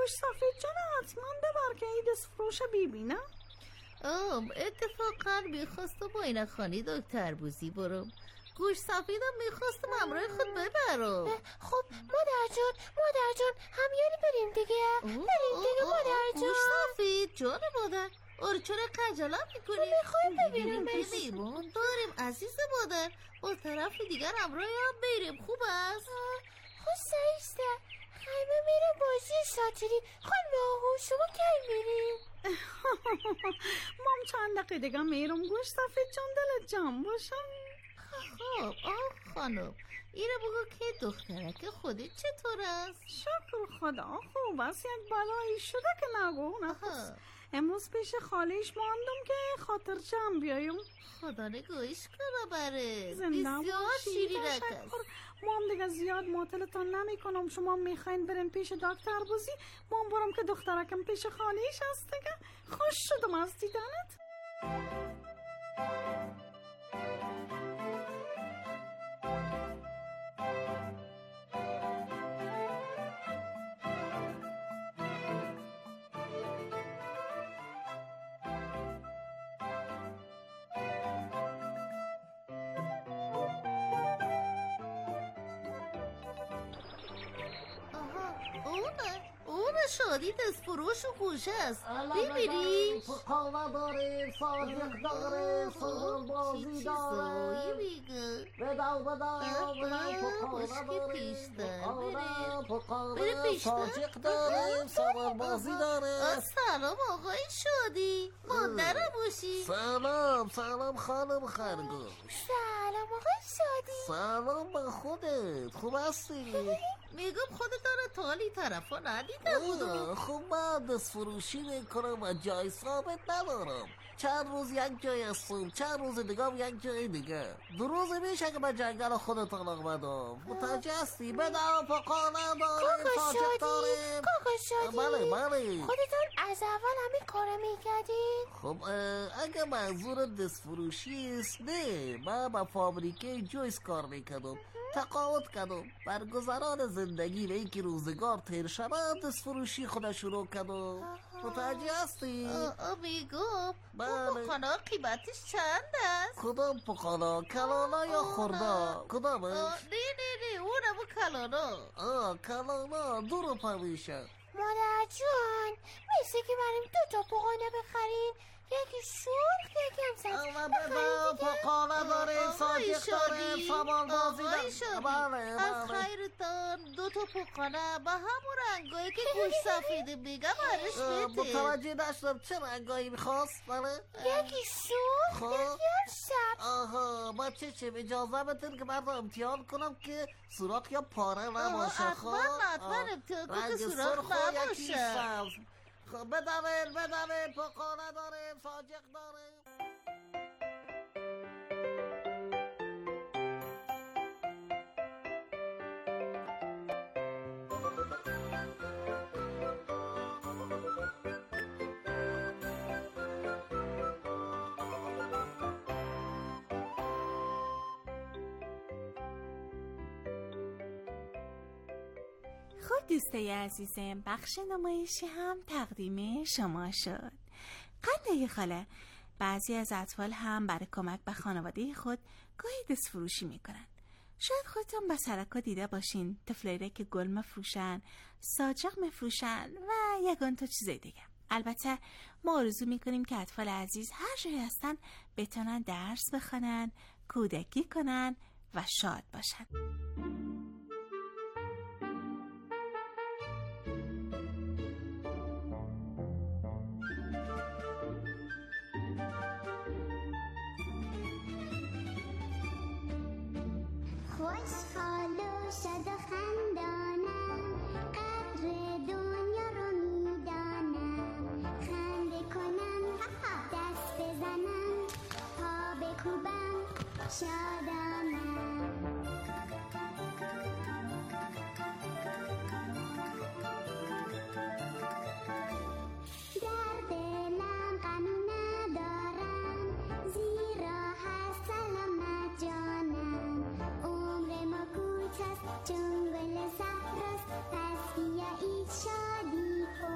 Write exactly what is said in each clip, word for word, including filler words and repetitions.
گوش سفید جان حتما ببر که ایدس فروش ببینم. آم اتفاقا میخواستم با این خانی دکتر بوزی برم. گوش سفیدم میخواستم همراه خود ببرم. خب مادر جان مادر جان همیانی بریم دیگه. بریم دیگه مادر جان. گوش سفید جان مادر، آره چرا خجالت میکنی؟ میخوایم ببینیم میمون داریم عزیز مادر، با طرف دیگر همراه هم بریم. خوب است؟ خب سایسته همه میرم بازی ساتیری. خانم آهو شما کی میریم؟ مام چند دقیقه دیگه میرم گوش سفید جان دلت جمع باشم. خب آه خانم اینه بگو که دخترک خودت چطور است؟ شکر خدا خوب است. یک بلایی شده که نگو نفس. امروز پیش خالیش ماندم که خاطر جمع بیایم. خدا نگویش کنه بره. زنده بسیار شیرینک است. مام دیگه زیاد معطلتان نمی کنم. شما میخواین بریم پیش دکتر بوزی، مام برم که دخترکم پیش خالیش هست دیگه. خوش شدم از دیدنت. شادی دست فروش و گوشه است. ببینی؟ پکاوه داره، صادق داره، سهر بازی داره. بداو بداو بداو پکاوه داره، پکاوه صادق داره، سهر بازی داره. سلام آقای شادی، مادرم باشی. سلام سلام خانم خرگوش. سلام آقای شادی. سلام به خودت، خوب هستی؟ میگم خودت داره تالی طرفا ندیده بودم. خب من دست فروشی میکنم و جای ثابت ندارم. چند روز یک جای هستم، چند روز دیگه هم یک جای دیگه. دو روز میشه که به جنگل خودتان آمدم. متوجه هستی؟ بدم پاکا نداریم، صادق داریم. کاکا شادی بله بله. خودتان از اول همین کاره میکردین؟ خب اگه منظور دست فروشی است نه، من با فابریکه جویس کار میکردم. تقاعد کردم، برگزاران زندگی به اینکه روزگار تیر شود دست فروشی خود شروع کردم. متوجه هستی؟ میگم اون پکانا قیمتش چند است؟ کدام پکانا؟ کلانا یا خوردا؟ کدامش؟ نه نه نه اونم کلانا. آه کلانا دو روپه میشه. مادر جان مثل که بریم دو تا پکانا بخرین، یکی سرخ یکم سبز. بخرین دیگه پکانا داریم، صادق داریم، سامان بازی داریم. بله بله. از خیرتان دو تا پکانا با همون رنگایی که گوش سفیده میگم برش بده. متوجه نشدم چه رنگایی میخواست؟ بله یکی سرخ یکی سبز. آها با چه چه اجازه بدین که من امتحان کنم که سوراخ یا پاره نباشه. حتما حتما امتحان کن که سوراخ نباشه. خب بدمین بدمین پکانا داریم، صادق داریم. خب دوستای عزیزم، بخش نمایشی هم تقدیم شما شد. قنده خاله، بعضی از اطفال هم برای کمک به خانواده خود گاهی دست فروشی میکنن. شاید خودتون با سرکا دیده باشین طفلایی که گل مفروشن، ساجق مفروشن و یگان تا چیز دیگه. البته ما آرزو میکنیم که اطفال عزیز هر جایی هستن بتونن درس بخونن، کودکی کنن و شاد باشن. خوشحال و شاد و خندانم، قدر دنیا رو میدانم. خنده کنم، دست بزنم، پا بکوبم، شادانم. در دلم غم ندارم، زیرا هست سلامت جانم. عمر ما کوتاست چون گل صحراست، پس بیایید شادی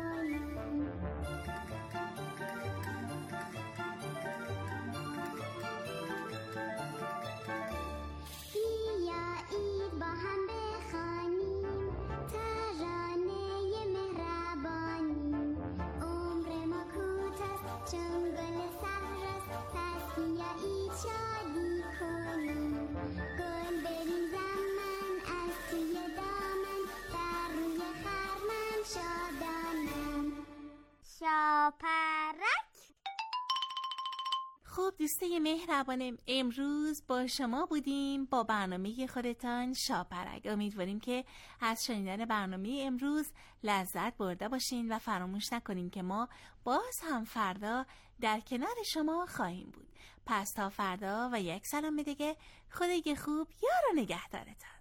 دوسته مهربانم، امروز با شما بودیم با برنامه خودتان شاپرک. امیدواریم که از شنیدن برنامه امروز لذت برده باشین و فراموش نکنین که ما باز هم فردا در کنار شما خواهیم بود. پس تا فردا و یک سلام دیگه، خدای خوب یار و نگهدارتان.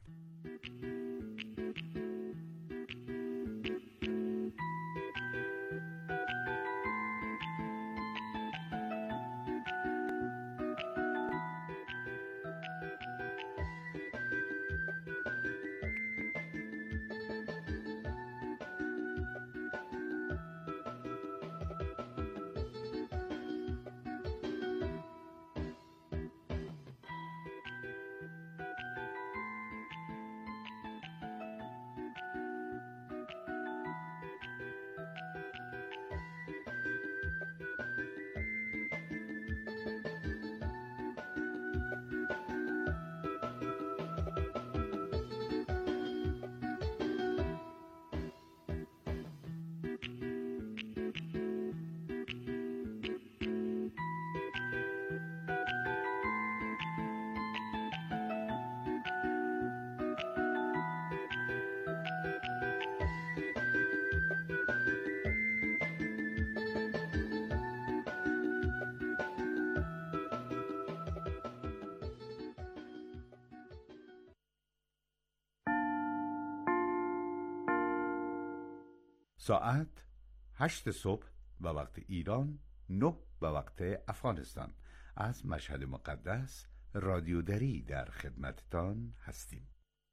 ساعت هشت صبح به وقت ایران، نه به وقت افغانستان. از مشهد مقدس رادیو دری در خدمتتان هستیم.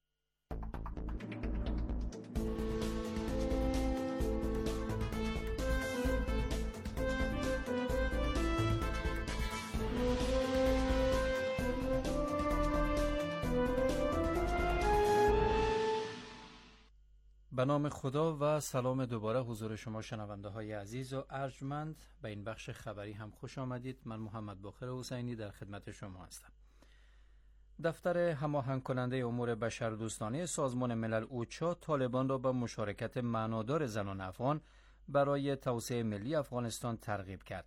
به نام خدا و سلام دوباره حضور شما شنونده های عزیز و ارجمند. به این بخش خبری هم خوش آمدید. من محمد باقر حسینی در خدمت شما هستم. دفتر هماهنگ کننده امور بشردوستانه سازمان ملل اوچا طالبان را به مشارکت معنادار زنان افغان برای توسعه ملی افغانستان ترغیب کرد.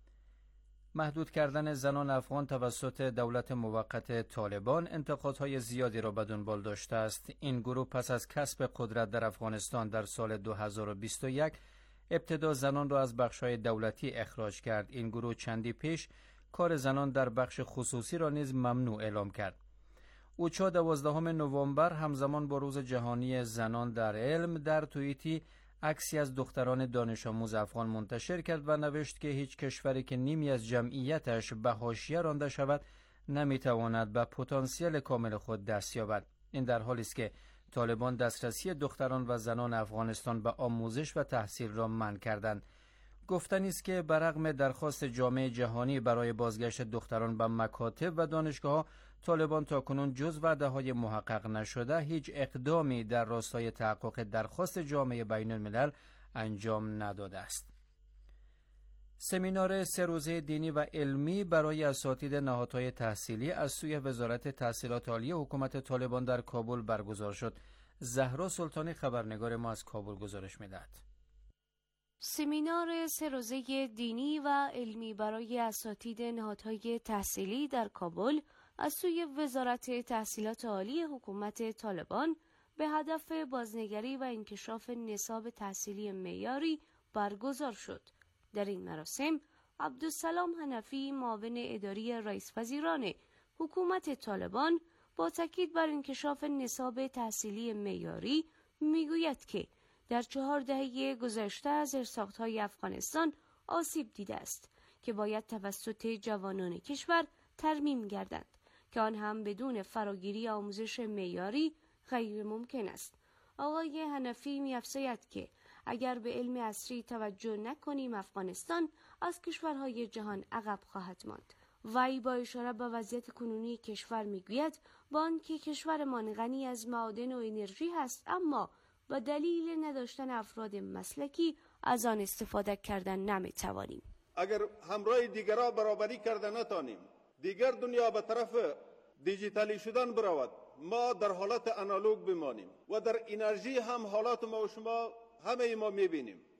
محدود کردن زنان افغان توسط دولت موقت طالبان انتقادهای زیادی را به دنبال داشته است. این گروه پس از کسب قدرت در افغانستان در سال دو هزار و بیست و یک ابتدا زنان را از بخش‌های دولتی اخراج کرد. این گروه چندی پیش کار زنان در بخش خصوصی را نیز ممنوع اعلام کرد. اوچا دوازدهم نوامبر همزمان با روز جهانی زنان در علم در توییتی عکسی از دختران دانش آموز افغان منتشر کرد و نوشت که هیچ کشوری که نیمی از جمعیتش به حاشیه رانده شود نمیتواند به پتانسیل کامل خود دست یابد. این در حالی است که طالبان دسترسی دختران و زنان افغانستان به آموزش و تحصیل را منع کردند. گفتنی است که برغم درخواست جامعه جهانی برای بازگشت دختران به مکاتب و دانشگاه‌ها، طالبان تاکنون جز وعده‌های محقق نشده هیچ اقدامی در راستای تحقق درخواست جامعه بین الملل انجام نداده است. سمینار سه روزه دینی و علمی برای اساتید نهادهای تحصیلی از سوی وزارت تحصیلات عالی حکومت طالبان در کابل برگزار شد. زهرا سلطانی خبرنگار ما از کابل گزارش می‌دهد. سمینار سه روزه دینی و علمی برای اساتید نهادهای تحصیلی در کابل از سوی وزارت تحصیلات عالی حکومت طالبان به هدف بازنگری و انکشاف نصاب تحصیلی معیاری برگزار شد. در این مراسم عبدالسلام حنفی معاون اداری رئیس وزیران حکومت طالبان با تاکید بر انکشاف نصاب تحصیلی معیاری میگوید که در چهار دهه گذشته از زیرساخت‌های افغانستان آسیب دیده است که باید توسط جوانان کشور ترمیم گردند که آن هم بدون فراگیری آموزش معیاری غیر ممکن است. آقای حنفی می‌افزاید که اگر به علم عصری توجه نکنیم افغانستان از کشورهای جهان عقب خواهد ماند. وی با اشاره به وضعیت کنونی کشور میگوید با آنکه کشورمان غنی از معادن و انرژی هست، اما با دلیل نداشتن افراد مسلکی از آن استفاده کردن نمیتوانیم. اگر همراه دیگرها برابری کرده نتانیم، دیگر دنیا به طرف دیجیتالی شدن برود، ما در حالت آنالوگ بمانیم و در انرژی هم حالات ما و شما همه ما میبینیم.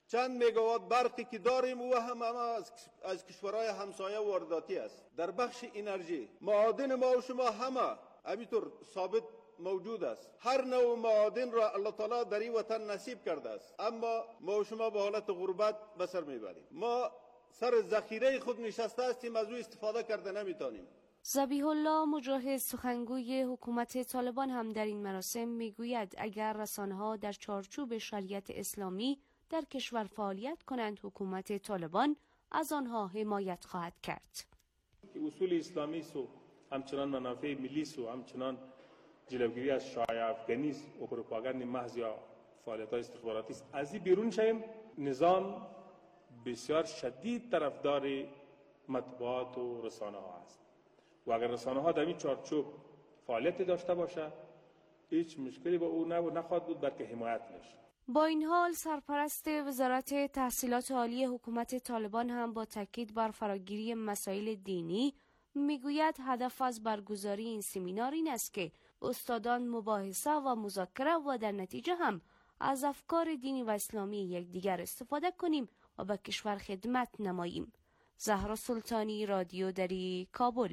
چند مگاوات برقی که داریم و هم همه از, از کشورهای همسایه وارداتی است. در بخش انرژی معادن ما و شما همه همینطور ثابت موجود است. هر نوع معادن را الله تعالی در این وطن نصیب کرده است، اما ما و شما به حالت غربت به سر میبریم. ما سر ذخیره خود نشسته هستیم، از او استفاده کرده نمیتونیم. ذبیح الله مجاهد سخنگوی حکومت طالبان هم در این مراسم میگوید اگر رسانه‌ها در چارچوب شریعت اسلامی در کشور فعالیت کنند حکومت طالبان از آنها حمایت خواهد کرد. اصول اسلامی سو همچنان منافع ملی سو همچنان جلوگیری از شایعه افغانی و پروپاگاند محض یا فعالیت‌های استخباراتی است. از این بیرون شیم نظام بسیار شدید طرفدار مطبوعات و رسانه ها است و اگر رسانه ها در این چارچوب فعالیت داشته باشه هیچ مشکلی با او نخواهد بود، بلکه حمایت میشه. با این حال سرپرست وزارت تحصیلات عالی حکومت طالبان هم با تاکید بر فراگیری مسائل دینی میگوید هدف از برگزاری این سمینار این است که استادان مباحثه و مذاکره و در نتیجه هم از افکار دینی و اسلامی یکدیگر استفاده کنیم و به کشور خدمت نماییم. زهرا سلطانی، رادیو دری، کابل.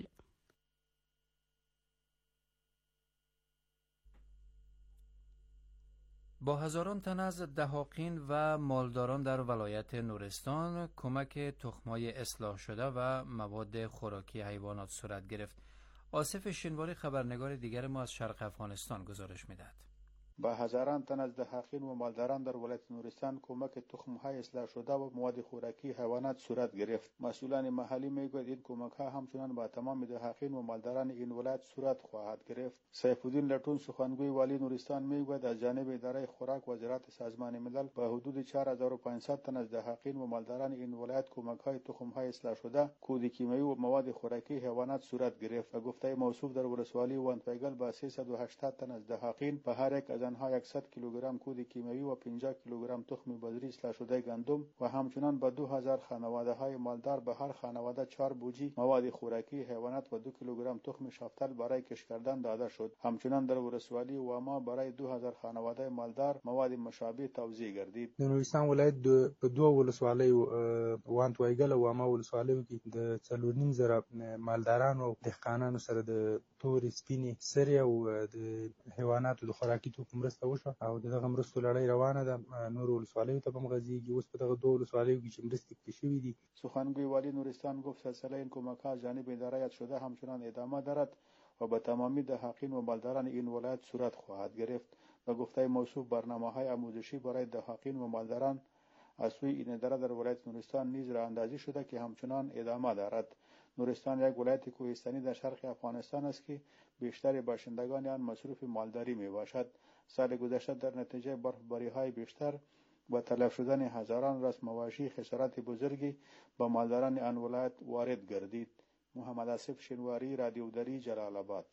با هزاران تن از دهاقین و مالداران در ولایت نورستان کمک تخم‌های اصلاح شده و مواد خوراکی حیوانات صورت گرفت. آصف شنواری خبرنگار دیگر ما از شرق افغانستان گزارش می‌دهد. با هزاران تن از دهاقین و مالداران در ولایت نورستان کمک تخم‌های اصلاح شده و مواد خوراکی حیوانات صورت گرفت. مسئولان محلی میگویند این کمک‌ها همچنان با تمام دهاقین و مالداران این ولایت صورت خواهد گرفت. سیف الدین لټون سخنگوی والی نورستان میگوید از جانب اداره خوراک و زراعت سازمان ملل با حدود چهار هزار و پانصد تن از دهاقین و مالداران این ولایت کمک‌های تخم‌های اصلاح شده، کود کیمیایی و مواد خوراکی حیوانات صورت گرفت. و گفته موصوف در ولسوالی وانتویگل با سیصد و هشتاد تن از دهاقین به هر یک از آنها صد کیلوگرم کود کیمیایی و پنجاه کیلوگرم تخم بذری اصلاح شده گندم و همچنان به دو هزار خانواده های مالدار به هر خانواده چهار بوجی مواد خوراکی حیوانات و دو کیلوگرم تخم شافتل برای کش کردن داده شد. همچنان در ولسوالی واما برای دو هزار خانواده مالدار مواد مشابه توزیع گردید. د نورستان ولایت په دوه ولسوالۍ وانتویګل او واما ولسوالیو کې د څلور نیم زره مالدارانو او دهقانانو سره د تورې سپینې سرې او د حیواناتو د خوراکي توکو مرسته وشوه او دغه مرستو لړۍ روانه ده. نور ولسوالیو ته هم غځېږي. اوس په دغه دوه ولسوالیو کې چې مرستې پکې شوي دي. سخنگوی والی نورستان گفت سلسله این کمک‌ها جانب اداره شده همچنان ادامه دارد و به تمامی دهاقین و مالداران این ولایت صورت خواهد گرفت. و گفته موصوف برنامه‌های آموزشی برای دهاقین و مالداران از سوی این اداره در ولایت نورستان نیز راه اندازی شده که همچنان ادامه دارد. نورستان یک ولایت کوهستانی در شرق افغانستان است که بیشتر باشندگان آن مصروف مالداری می باشد. سال گذشته در نتیجه برفباری‌های بیشتر و تلف شدن هزاران راس مواشی خسارات بزرگی با مالداران آن ولایت وارد گردید. محمد آصف شنواری، رادیو دری، جلال آباد.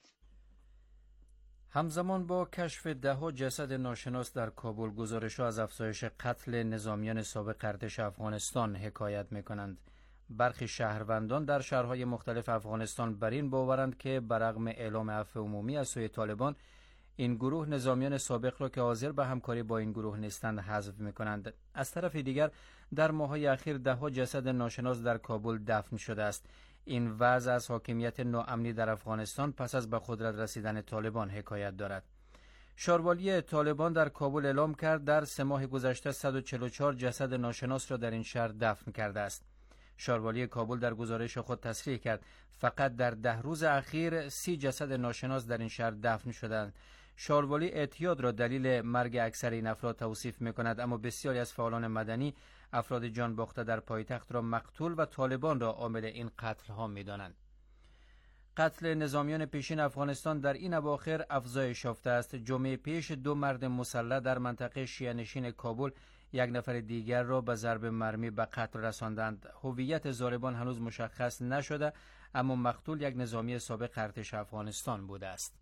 همزمان با کشف ده‌ها جسد ناشناس در کابل، گزارش‌ها از افزایش قتل نظامیان سابق ارتش افغانستان حکایت می‌کنند. برخی شهروندان در شهرهای مختلف افغانستان بر این باورند که برغم اعلام عفو عمومی از سوی طالبان، این گروه نظامیان سابق را که حاضر به همکاری با این گروه نیستند حذف می‌کنند. از طرف دیگر در ماه‌های اخیر ده‌ها جسد ناشناس در کابل دفن شده است. این وضع از حاکمیت ناامنی در افغانستان پس از به قدرت رسیدن طالبان حکایت دارد. شاروالی طالبان در کابل اعلام کرد در سه ماه گذشته صد و چهل و چهار جسد ناشناس را در این شهر دفن کرده است. شاروالی کابل در گزارش خود تصریح کرد فقط در ده روز اخیر سی جسد ناشناس در این شهر دفن شدند. شاروالی اعتیاد را دلیل مرگ اکثر این افراد توصیف می‌کند، اما بسیاری از فعالان مدنی افراد جان باخته در پایتخت را مقتول و طالبان را عامل این قتل ها می‌دانند. قتل نظامیان پیشین افغانستان در این اواخر افزایش یافته است. جمعه پیش دو مرد مسلح در منطقه شیعه نشین کابل یک نفر دیگر را به ضرب مرمی به قتل رساندند. هویت ضاربان هنوز مشخص نشده، اما مقتول یک نظامی سابق ارتش افغانستان بوده است.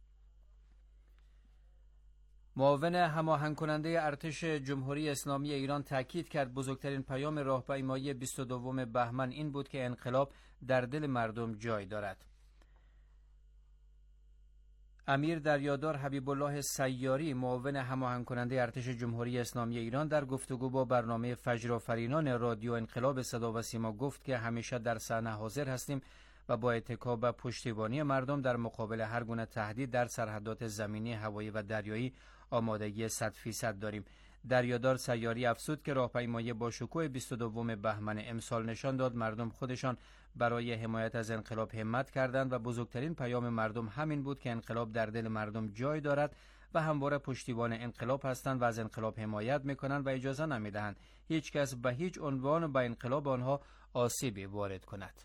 معاون هماهنگ کننده ارتش جمهوری اسلامی ایران تاکید کرد بزرگترین پیام راهپیمایی بیست و دوم بهمن این بود که انقلاب در دل مردم جای دارد. امیر دریادار حبیب الله سیاری معاون هماهنگ کننده ارتش جمهوری اسلامی ایران در گفتگو با برنامه فجر آفرینان رادیو انقلاب صدا و سیما گفت که همیشه در صحنه حاضر هستیم و با اتکا به پشتیبانی مردم در مقابل هر گونه تهدید در سرحدات زمینی، هوایی و دریایی آمادگی صد فیصد داریم. دریادار سیاری افزود که راهپیمایی با شکوه بیست و دوم بهمن امسال نشان داد مردم خودشان برای حمایت از انقلاب همت کردند و بزرگترین پیام مردم همین بود که انقلاب در دل مردم جای دارد و همواره پشتیبان انقلاب هستند و از انقلاب حمایت میکنند و اجازه نمیدهند هیچ کس به هیچ عنوان به انقلاب آنها آسیبی وارد کند.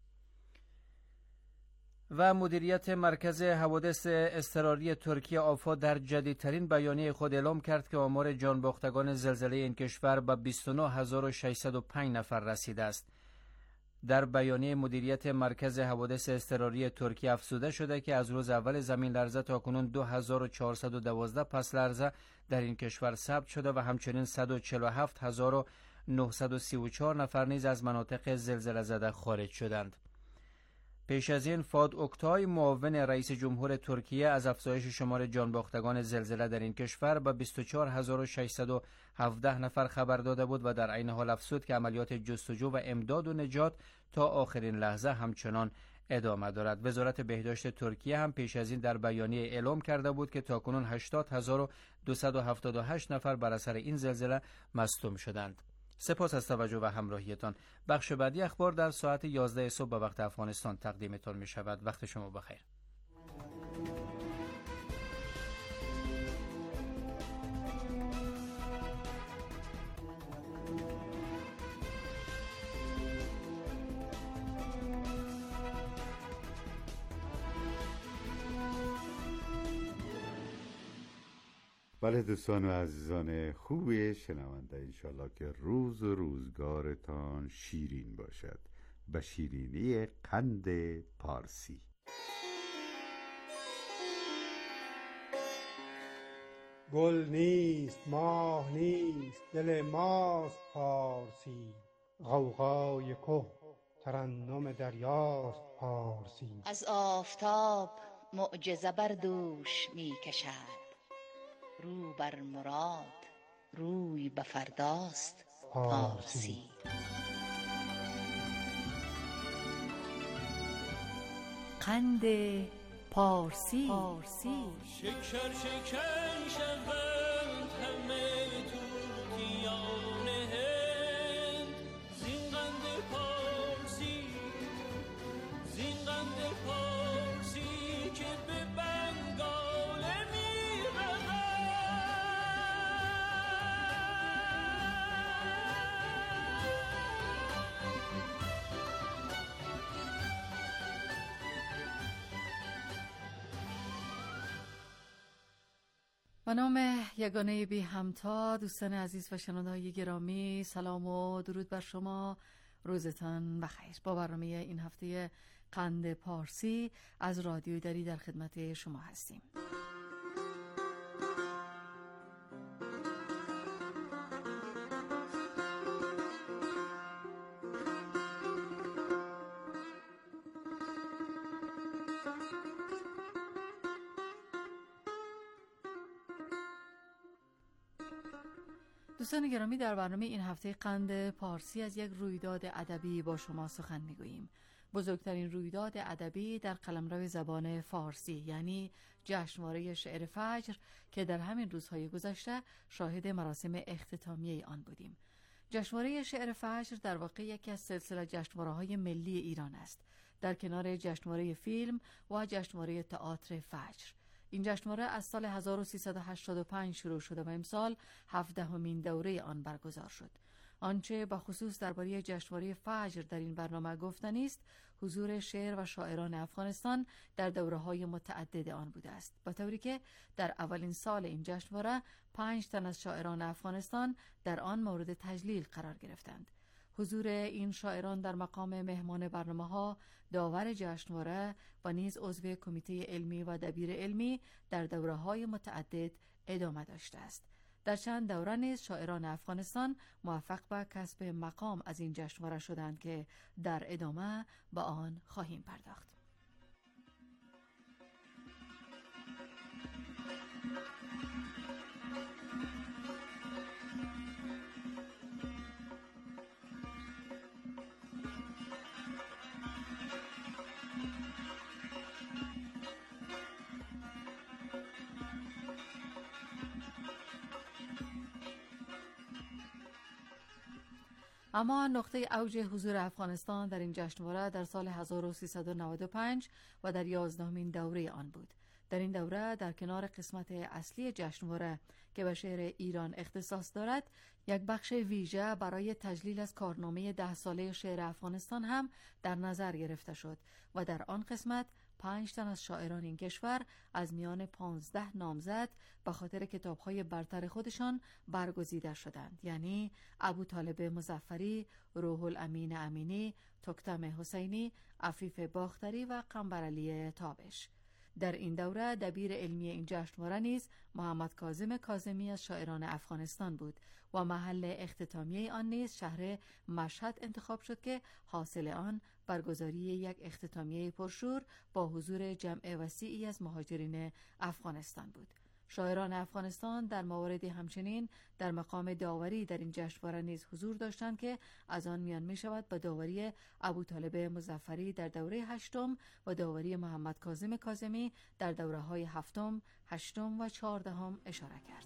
و مدیریت مرکز حوادث اضطراری ترکیه آفا در جدیدترین بیانیه خود اعلام کرد که آمار جانباختگان زلزله این کشور به بیست و نه هزار و ششصد و پنج نفر رسیده است. در بیانیه مدیریت مرکز حوادث اضطراری ترکیه افزوده شده که از روز اول زمین لرزه تا کنون دو هزار و چهارصد و دوازده پس لرزه در این کشور ثبت شده و همچنین صد و چهل و هفت هزار و نهصد و سی و چهار نفر نیز از مناطق زلزله زده خارج شدند. پیش از این فاد اوکتای معاون رئیس جمهور ترکیه از افزایش شمار جانباختگان زلزله در این کشور به بیست و چهار هزار و ششصد و هفده نفر خبر داده بود و در عین حال افزود که عملیات جستجو و امداد و نجات تا آخرین لحظه همچنان ادامه دارد. وزارت بهداشت ترکیه هم پیش از این در بیانیه اعلام کرده بود که تاکنون هشتاد هزار و دویست و هفتاد و هشت نفر بر اثر این زلزله مصدوم شدند. سپاس از توجه و همراهیتان. بخش بعدی اخبار در ساعت یازده صبح به وقت افغانستان تقدیمتان می شود. وقت شما بخیر. بله دوستان و عزیزان خوب شنونده، انشالله که روز و روزگارتان شیرین باشد. به شیرینی قند پارسی. گل نیست، ماه نیست، دل ماست پارسی. غوغای که ترنم دریاست پارسی. از آفتاب معجزه بر دوش می کشد، رو بر مراد روی به فرداست پارسی. قند پارسی. پارسی. شکر شکر شوند همه توتیان هند، زین قند پارسی، زین قند پارسی که به بنگال می رود. به نام یگانه بی همتا، دوستان عزیز و شنونده‌های گرامی، سلام و درود بر شما. روزتان بخیر. با برنامه این هفته قند پارسی از رادیو دری در خدمت شما هستیم. دوستان گرامی، در برنامه این هفته قند پارسی از یک رویداد ادبی با شما سخن میگوییم. بزرگترین رویداد ادبی در قلمرو زبان فارسی، یعنی جشنواره شعر فجر که در همین روزهای گذشته شاهد مراسم اختتامیه آن بودیم. جشنواره شعر فجر در واقع یکی از سلسله جشنواره‌های ملی ایران است، در کنار جشنواره فیلم و جشنواره تئاتر فجر. این جشنواره از سال هزار و سیصد و هشتاد و پنج شروع شده و امسال هفدهمین دوره آن برگزار شد. آنچه با خصوص درباره جشنواره فجر در این برنامه گفتنی است، حضور شعر و شاعران افغانستان در دوره‌های متعدد آن بوده است، با طوری که در اولین سال این جشنواره پنج تن از شاعران افغانستان در آن مورد تجلیل قرار گرفتند. حضور این شاعران در مقام مهمان برنامه‌ها، داور جشنواره و نیز عضو کمیته علمی و دبیر علمی در دوره‌های متعدد ادامه داشته است. در چند دوره نیز شاعران افغانستان موفق به کسب مقام از این جشنواره شدند که در ادامه به آن خواهیم پرداخت. اما نقطه اوج حضور افغانستان در این جشنواره در سال هزار و سیصد و نود و پنج و در یازدهمین دوره آن بود. در این دوره در کنار قسمت اصلی جشنواره که به شعر ایران اختصاص دارد، یک بخش ویژه برای تجلیل از کارنامه ده ساله شعر افغانستان هم در نظر گرفته شد و در آن قسمت پنج تن از شاعران این کشور از میان پانزده نامزد به خاطر کتاب‌های برتر خودشان برگزیده شدند، یعنی ابوطالب مظفری، روح الامین امینی، تکتم حسینی، عفیف باختری و قنبرعلی تابش. در این دوره دبیر علمی این جشنواره نیز محمد کاظم کاظمی از شاعران افغانستان بود و محل اختتامیه آن نیز شهر مشهد انتخاب شد که حاصل آن برگزاری یک اختتامیه پرشور با حضور جمع وسیعی از مهاجرین افغانستان بود. شاعران افغانستان در مواردی همچنین در مقام داوری در این جشنواره نیز حضور داشتند که از آن میان می شود به داوری ابوطالب مظفری در دوره هشتم و داوری محمد کاظم کاظمی در دوره های هفتم، هشتم و چهاردهم اشاره کرد.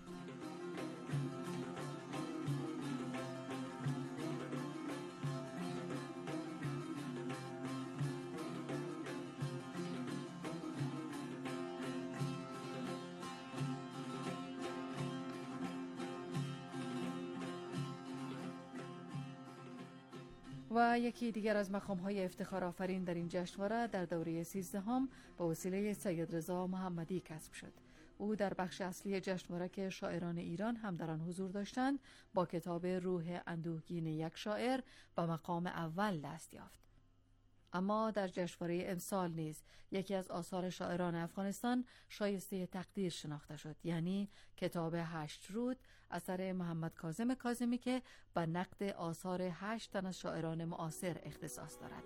و یکی دیگر از مقام‌های افتخار آفرین در این جشنواره در دوره سیزدهم با وسیله سید رضا محمدی کسب شد. او در بخش اصلی جشنواره که شاعران ایران هم در آن حضور داشتند با کتاب روح اندوهگین یک شاعر به مقام اول دست یافت. اما در جشنواره امسال نیز یکی از آثار شاعران افغانستان شایسته تقدیر شناخته شد، یعنی کتاب هشت رود اثر محمد کاظم کاظمی که به نقد آثار هشت تن از شاعران معاصر اختصاص دارد.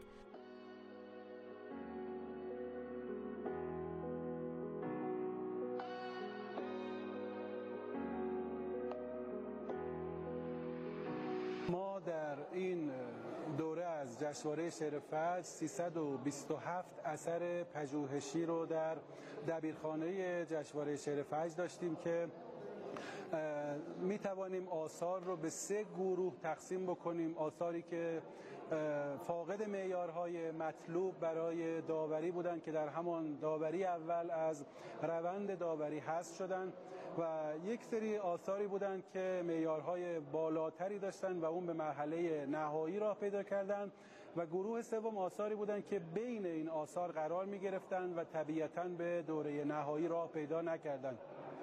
ما در این دوره از جشنواره شعر فجر سیصد و بیست و هفت اثر پژوهشی رو در دبیرخانه جشنواره شعر فجر داشتیم که می توانیم آثار رو به سه گروه تقسیم بکنیم. آثاری که فاقد معیارهای مطلوب برای داوری بودند که در همان داوری اول از روند داوری حذف شدند و یک سری آثاری بودند که معیارهای بالاتری داشتند و اون به مرحله نهایی راه پیدا کردند و گروه سوم آثاری بودند که بین این آثار قرار می گرفتند و طبیعتاً به دوره نهایی راه پیدا نکردند.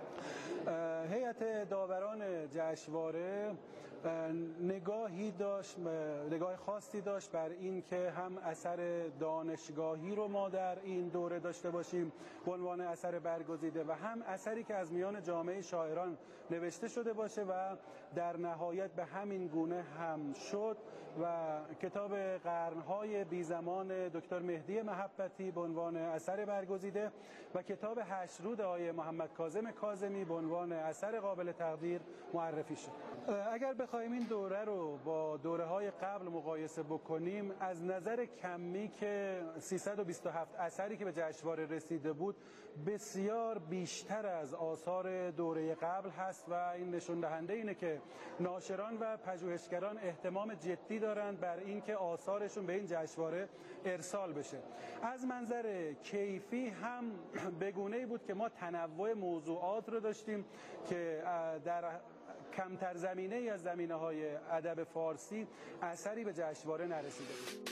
هیئت داوران جشنواره نگاهی داشت، نگاه خاصی داشت بر این که هم اثر دانشگاهی رو ما در این دوره داشته باشیم به عنوان اثر برگزیده و هم اثری که از میان جامعه شاعران نوشته شده باشه و در نهایت به همین گونه هم شد و کتاب قرن‌های بی زمان دکتر مهدی محبتی به عنوان اثر برگزیده و کتاب هشت رود آقای محمد کاظم کاظمی به عنوان اثر قابل تقدیر معرفی شد. اگر بخوایم این دوره رو با دوره‌های قبل مقایسه بکنیم، از نظر کمی که سیصد و بیست و هفت اثری که به جشنواره رسیده بود بسیار بیشتر از آثار دوره قبل هست و این نشون دهنده اینه که ناشران و پژوهشگران اهتمام جدی دارند بر اینکه آثارشون به این جشنواره ارسال بشه. از منظر کیفی هم بگونه‌ای بود که ما تنوع موضوعات رو داشتیم که در کمتر زمینه ای از زمینه های ادب فارسی اثری به جشنواره نرسیده بود.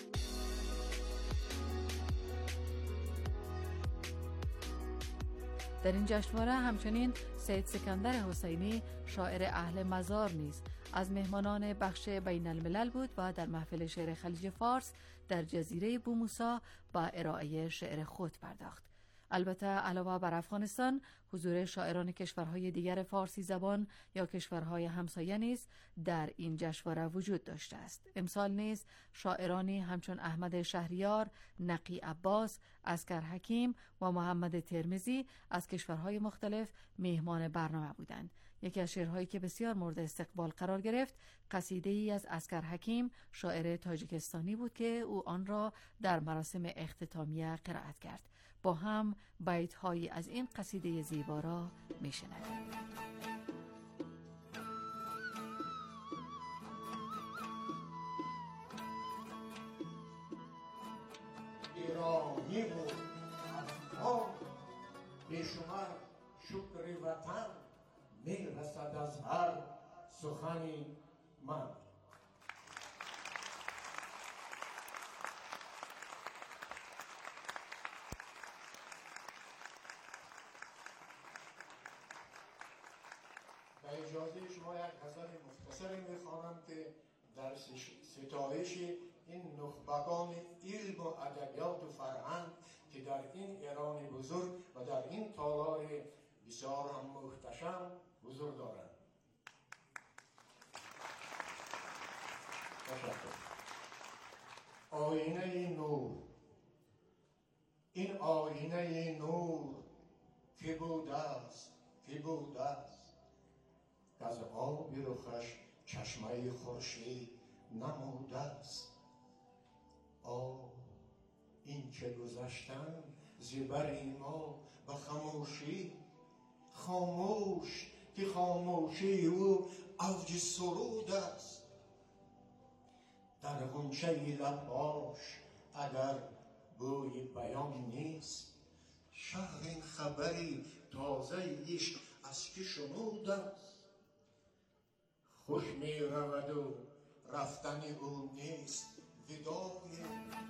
در این جشنواره همچنین سید سکندر حسینی شاعر اهل مزار نیز از مهمانان بخش بین الملل بود و در محفل شعر خلیج فارس در جزیره بوموسا با ارائه شعر خود پرداخت. البته علاوه بر افغانستان حضور شاعران کشورهای دیگر فارسی زبان یا کشورهای همسایه نیز در این جشنواره وجود داشته است. امسال نیز شاعرانی همچون احمد شهریار، نقی عباس، عسکر حکیم و محمد ترمذی از کشورهای مختلف میهمان برنامه بودند. یکی از شعرهایی که بسیار مورد استقبال قرار گرفت قصیده ای از عسکر حکیم شاعر تاجیکستانی بود که او آن را در مراسم اختتامیه قرائت کرد. با هم بیت‌هایی از این قصیده زیبا را میشنویم. ایرانی بود افغان بیشمار شکر وطن میرسد از هر سخنی من. به اجازه شما یک غزل مختصری میخوانم که در ستایش این نخبگان علم و ادبیات و فرهنگ که در این ایران بزرگ و در این تالار بسیار هم محتشم حضور دارند. آینه نور، این آینه نور که بوده است که بوده است که از آب رخش چشمه خورشید نموده است. آه این که گذشتن زبر ما به خاموشی، خاموش که خاموشی او اوج سرود است. در غنچه لباش اگر بوی بیان نیست، شهر این خبری تازه ایش از که شنود است. خوش می رود و رفتن او نیست وداعی.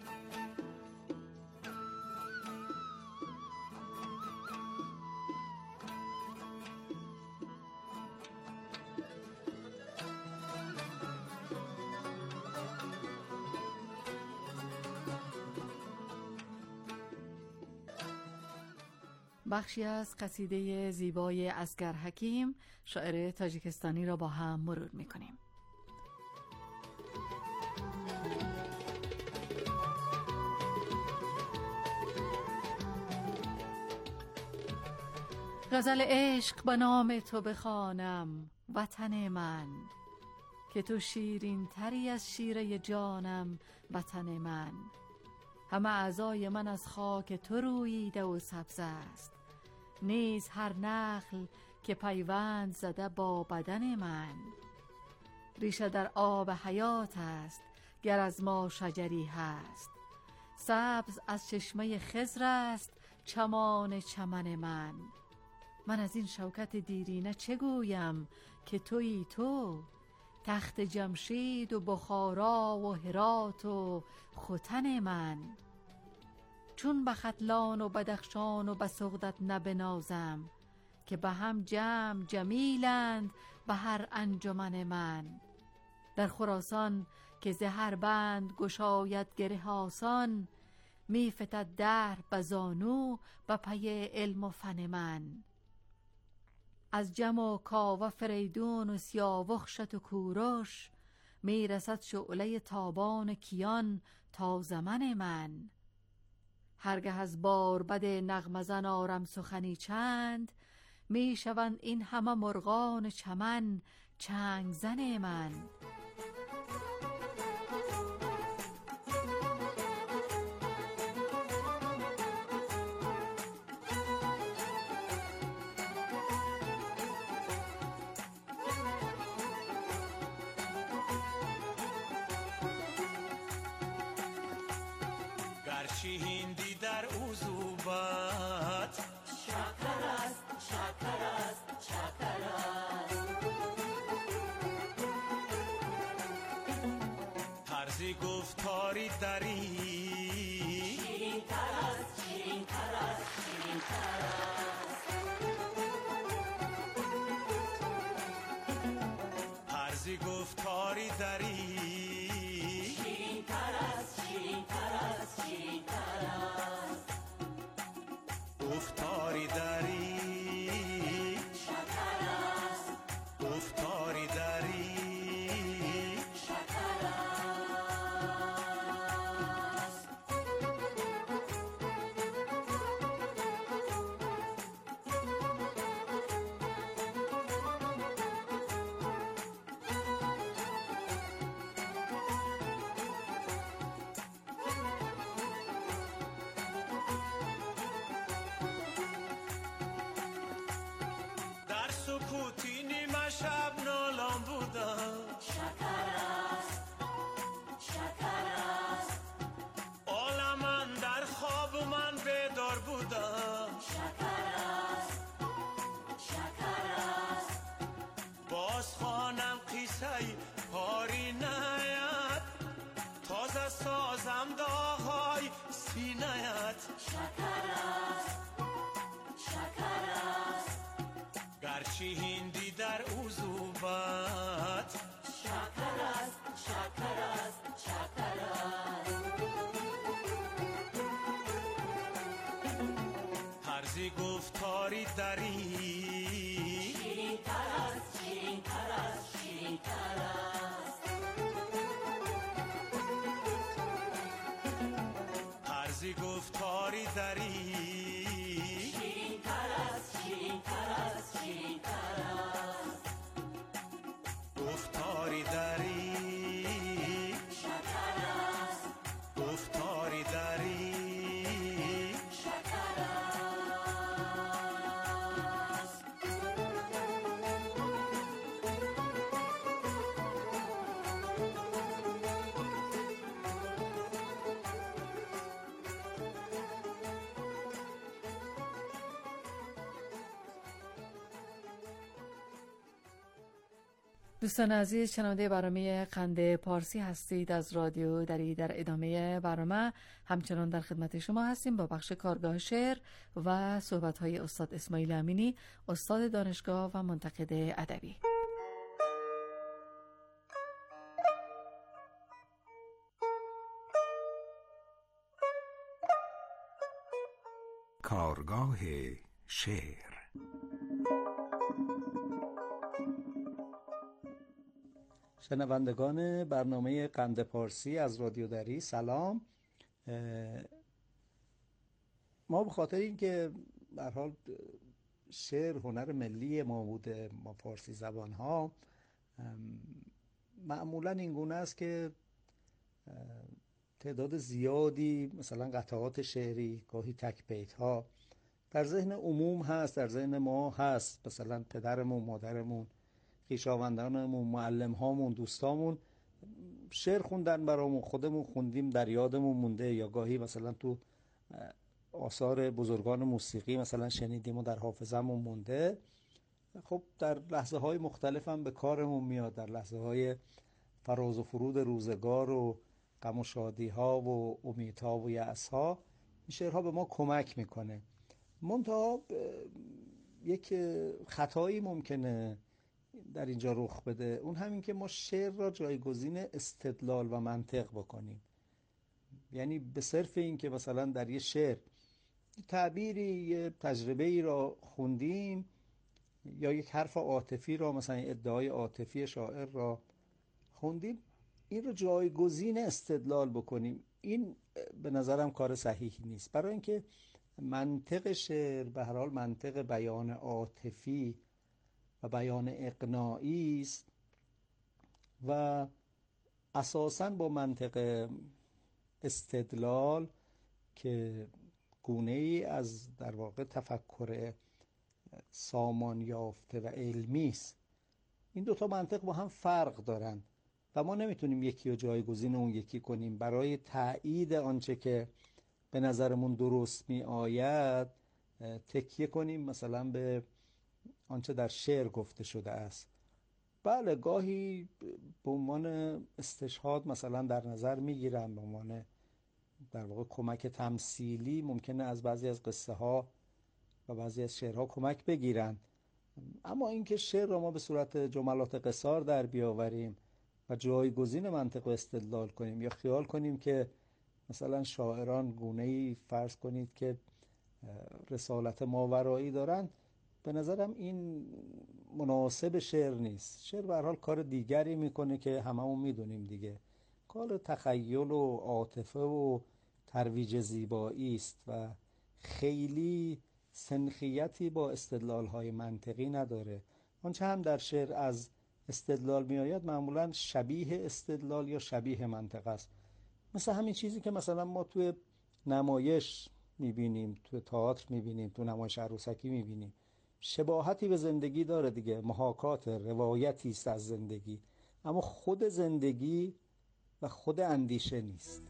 بخشی از قصیده زیبای اصغر حکیم شاعر تاجیکستانی را با هم مرور می‌کنیم. غزل عشق به نام تو بخوانم وطن من، که تو شیرین تری از شیره جانم وطن من. همه اعضای من از خاک تو روییده و سبز است، نیز هر نخل که پیوند زده با بدن من. ریشه در آب حیات است گر از ما شجری هست، سبز از چشمه خضر است چمان چمن من. من از این شوکت دیرینه چه گویم که تویی تو، تخت جمشید و بخارا و هرات و ختن من. چون به ختلان و بدخشان و به سغدت نبنازم، که به هم جمع جمیلند به هر انجمن من. در خراسان که زهر بند گشاید گره آسان، می فتد دهر به زانو به پی علم و فن من. از جم و کاوه فریدون و سیاوخشت و کوروش، می رسد شعله تابان کیان تا زمن من. هرگه از باربد نغمه زن آرم سخنی چند، می شوند این همه مرغان چمن چنگ زن من. گرچه هندی در عذوبت شکر است شکر است شکر است، طرز گفتاری دری شیرین تر است شیرین تر است شیرین تر است، طرز گفتاری دری شیرین تر است شیرین تر است شیرین تر است، گفتاری دری شکر است گفتاری دری شکر است. سی پاری نیت تازه سازم داغای سینه‌ات شکر است شکر است گرچه هندی در عذوبت شکر است شکر است شکر است طرزی گفتاری داری شیرین تر است شیرین تر است شیرین تر است طرزی گفتاری داری شیرین تر است شیرین تر است شیرین تر است گفتاری داری شکر است گفتاری داری شکر است دوستان عزیز، شنونده برنامه قند پارسی هستید از رادیو دری. در ادامه برنامه همچنان در خدمت شما هستیم با بخش کارگاه شعر و صحبت‌های استاد اسماعیل امینی، استاد دانشگاه و منتقد ادبی. کارگاه شعر. شنوندگان برنامه قند پارسی از رادیو دری سلام. ما به خاطر اینکه به هر حال شعر هنر ملی ما بوده، ما فارسی زبان ها معمولا این گونه است که تعداد زیادی مثلا قطعات شعری، گاهی تک بیت ها در ذهن عموم هست، در ذهن ما هست، مثلا پدرمون، مادرمون، خویشاوندانمون، معلم هامون، دوستامون شعر خوندن برامون، خودمون خوندیم در یادمون مونده، یا گاهی مثلا تو آثار بزرگان موسیقی مثلا شنیدیم و در حافظمون مونده. خب در لحظه های مختلف هم به کارمون میاد، در لحظه های فراز و فرود روزگار و غم و شادی ها و امیدها و یأس ها این شعرها به ما کمک میکنه. منتها یک خطایی ممکنه در اینجا رخ بده، اون همین که ما شعر را جایگزین استدلال و منطق بکنیم. یعنی به صرف این که مثلا در یه شعر تعبیری، یه تجربه ای را خوندیم یا یک حرف عاطفی را، مثلا ادعای عاطفی شاعر را خوندیم، این رو جایگزین استدلال بکنیم، این به نظرم کار صحیحی نیست. برای اینکه منطق شعر به هر حال منطق بیان عاطفی و بیان اقناعی است و اساساً با منطق استدلال که گونه ای از در واقع تفکر سامان یافته و علمی است، این دوتا منطق با هم فرق دارن و ما نمیتونیم یکی رو جایگزین اون یکی کنیم. برای تایید آنچه که به نظرمون درست می آید تکیه کنیم مثلا به آنچه در شعر گفته شده است. بله گاهی به عنوان استشهاد مثلا در نظر میگیرن، به عنوان در واقع کمک تمثیلی ممکنه از بعضی از قصه ها و بعضی از شعرها کمک بگیرن، اما اینکه شعر را ما به صورت جملات قصار در بیاوریم و جایگزین منطق و استدلال کنیم یا خیال کنیم که مثلا شاعران گونه‌ای فرض کنید که رسالت ماورایی دارن، به نظرم این مناسب شعر نیست. شعر به هر حال کار دیگری میکنه که هممون میدونیم دیگه، کار تخیل و عاطفه و ترویج زیبایی است و خیلی سنخیتی با استدلال‌های منطقی نداره. آنچه هم در شعر از استدلال میآید معمولا شبیه استدلال یا شبیه منطق است. مثل همین چیزی که مثلا ما توی نمایش میبینیم، توی تئاتر میبینیم، توی نمایش عروسکی میبینیم، شباهتی به زندگی داره دیگه، محاکات، روایتی است از زندگی، اما خود زندگی و خود اندیشه نیست.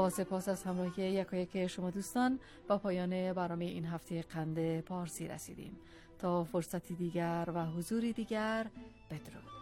با سپاس از همراهی یکایک شما دوستان با پایان برنامه این هفته قند پارسی رسیدیم. تا فرصتی دیگر و حضوری دیگر، بدرود.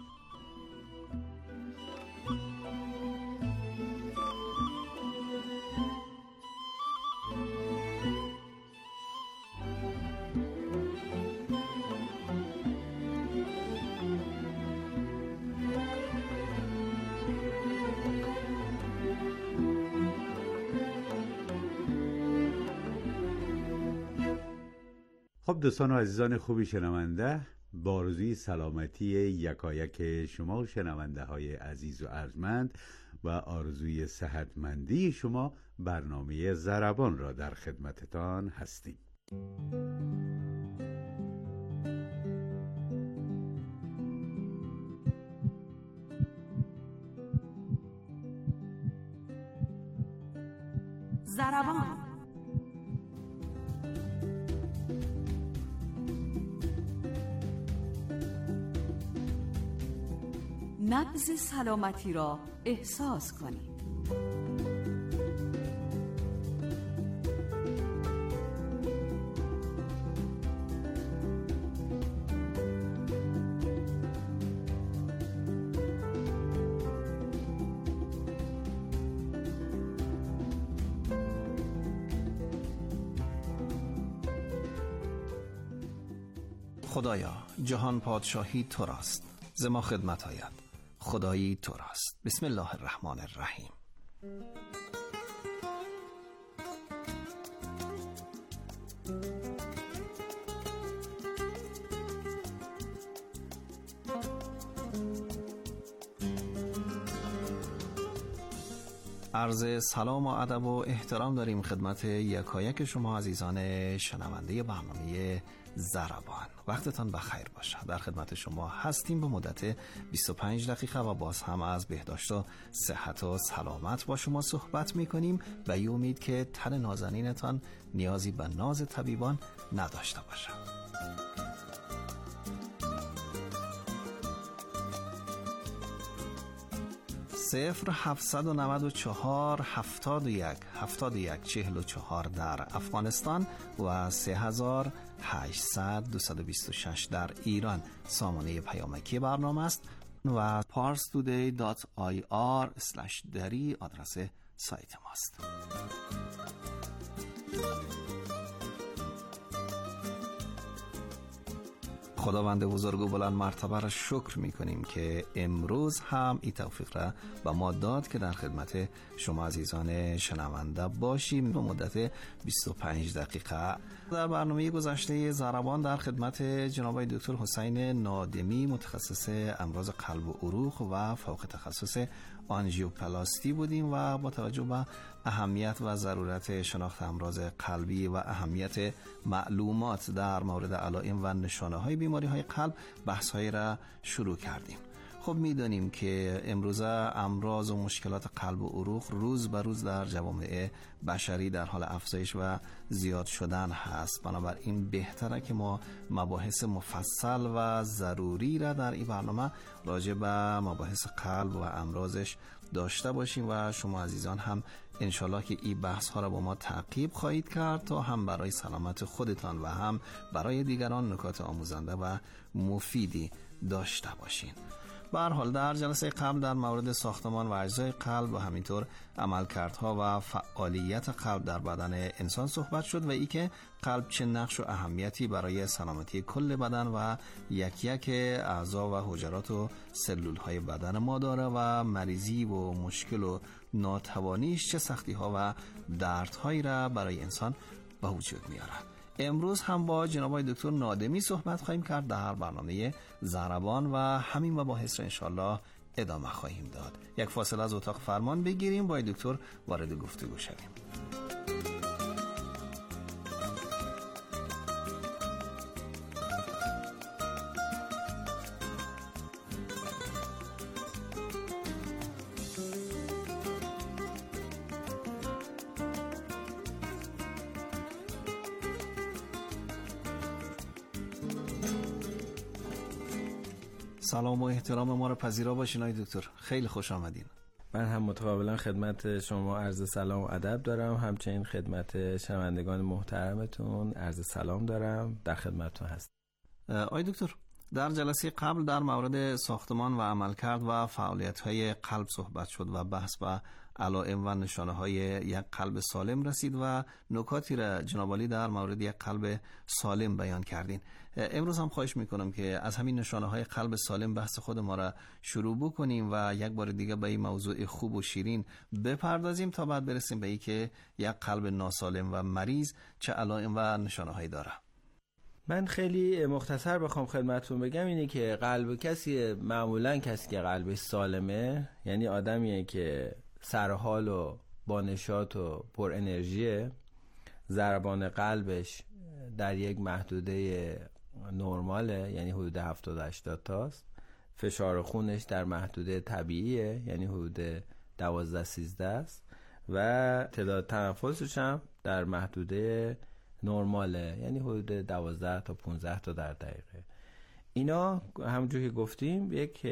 خب دوستان و عزیزان خوبی شنونده، با آرزوی سلامتی یکایک شما شنونده های عزیز و ارجمند و آرزوی صحتمندی شما، برنامه ضربان را در خدمتتان هستیم. ضربان نبض سلامتی را احساس کنید. خدایا، جهان پادشاهی تو راست، ز ما خدمت آید، خدایی تو راست. بسم الله الرحمن الرحیم. عرض سلام و ادب و احترام داریم خدمت یکایک شما عزیزان شنونده برنامه ضربان. وقتتان بخیر باشه. در خدمت شما هستیم به مدت بیست و پنج دقیقه و باز هم از بهداشت و صحت و سلامت با شما صحبت میکنیم و ای امید که تن نازنینتان نیازی به ناز طبیبان نداشته باشه. صفر هفتصد و نود و چهار هفتاد و یک هفتاد و یک چهل و چهار در افغانستان و سه هزار هشتصد دویست و بیست و شش در ایران سامانه پیامکی برنامه است و پارس تودی دات آی آر اسلش دری آدرس سایت ماست. خداوند بزرگ و بلند مرتبه را شکر می کنیم که امروز هم این توفیق را به ما داد که در خدمت شما عزیزان شنونده باشیم به مدت بیست و پنج دقیقه. در برنامه گذشته ضربان در خدمت جناب دکتر حسین نادمی متخصص امراض قلب و عروق و فوق تخصص آنژیوپلاستی بودیم و با توجه به اهمیت و ضرورت شناخت امراض قلبی و اهمیت معلومات در مورد علائم و نشانه های بیماری های قلب بحث های را شروع کردیم. خب میدانیم که امروزه امراض و مشکلات قلب و عروق روز به روز در جوامع بشری در حال افزایش و زیاد شدن هست. بنابراین بهتره که ما مباحث مفصل و ضروری را در این برنامه راجع به مباحث قلب و امراضش داشته باشیم و شما عزیزان هم انشالله که این بحث ها را با ما تعقیب خواهید کرد تا هم برای سلامت خودتان و هم برای دیگران نکات آموزنده و مفیدی داشته باشین. به هر حال در جلسه قبل در مورد ساختمان و اجزای قلب و همینطور عملکردها و فعالیت قلب در بدن انسان صحبت شد و ای که قلب چه نقش و اهمیتی برای سلامتی کل بدن و یک یک اعضا و حجرات و سلول های بدن ما داره و مریضی و مشکل و ناتوانیش چه سختی ها و دردهایی را برای انسان به وجود میاره. امروز هم با جناب دکتر نادمی صحبت خواهیم کرد در برنامه ضربان و همین مباحث را انشالله ادامه خواهیم داد. یک فاصله از اتاق فرمان بگیریم با دکتر وارد گفتگو شویم. سلام و احترام ما رو پذیرا باشین آقای دکتر. خیلی خوش آمدین. من هم متقابلا خدمت شما عرض سلام و ادب دارم، همچنین خدمت شنوندگان محترمتون عرض سلام دارم، در خدمتتون هستم. آقای دکتر، در جلسه قبل در مورد ساختمان و عملکرد و فعالیت‌های قلب صحبت شد و بحث و علائم و نشانه‌های یک قلب سالم رسید و نکاتی را جناب عالی در مورد یک قلب سالم بیان کردین. امروز هم خواهش میکنم که از همین نشانه‌های قلب سالم بحث خود ما را شروع بکنیم و یک بار دیگه به این موضوع خوب و شیرین بپردازیم تا بعد برسیم به این که یک قلب ناسالم و مریض چه علائم و نشانه‌هایی داره. من خیلی مختصر بخوام خدمتتون بگم اینه که قلب کسی، معمولا کسی که قلبش سالمه، یعنی آدمیه که سرحال و با نشاط و پر انرژیه، ضربان قلبش در یک محدوده نرماله، یعنی حدود هفتاد هشتاد تاست، فشار خونش در محدوده طبیعیه، یعنی حدود دوازده سیزده است و تعداد تنفسش هم در محدوده نرماله، یعنی حدود دوازده تا پانزده تا در دقیقه. اینا همونجور که گفتیم یک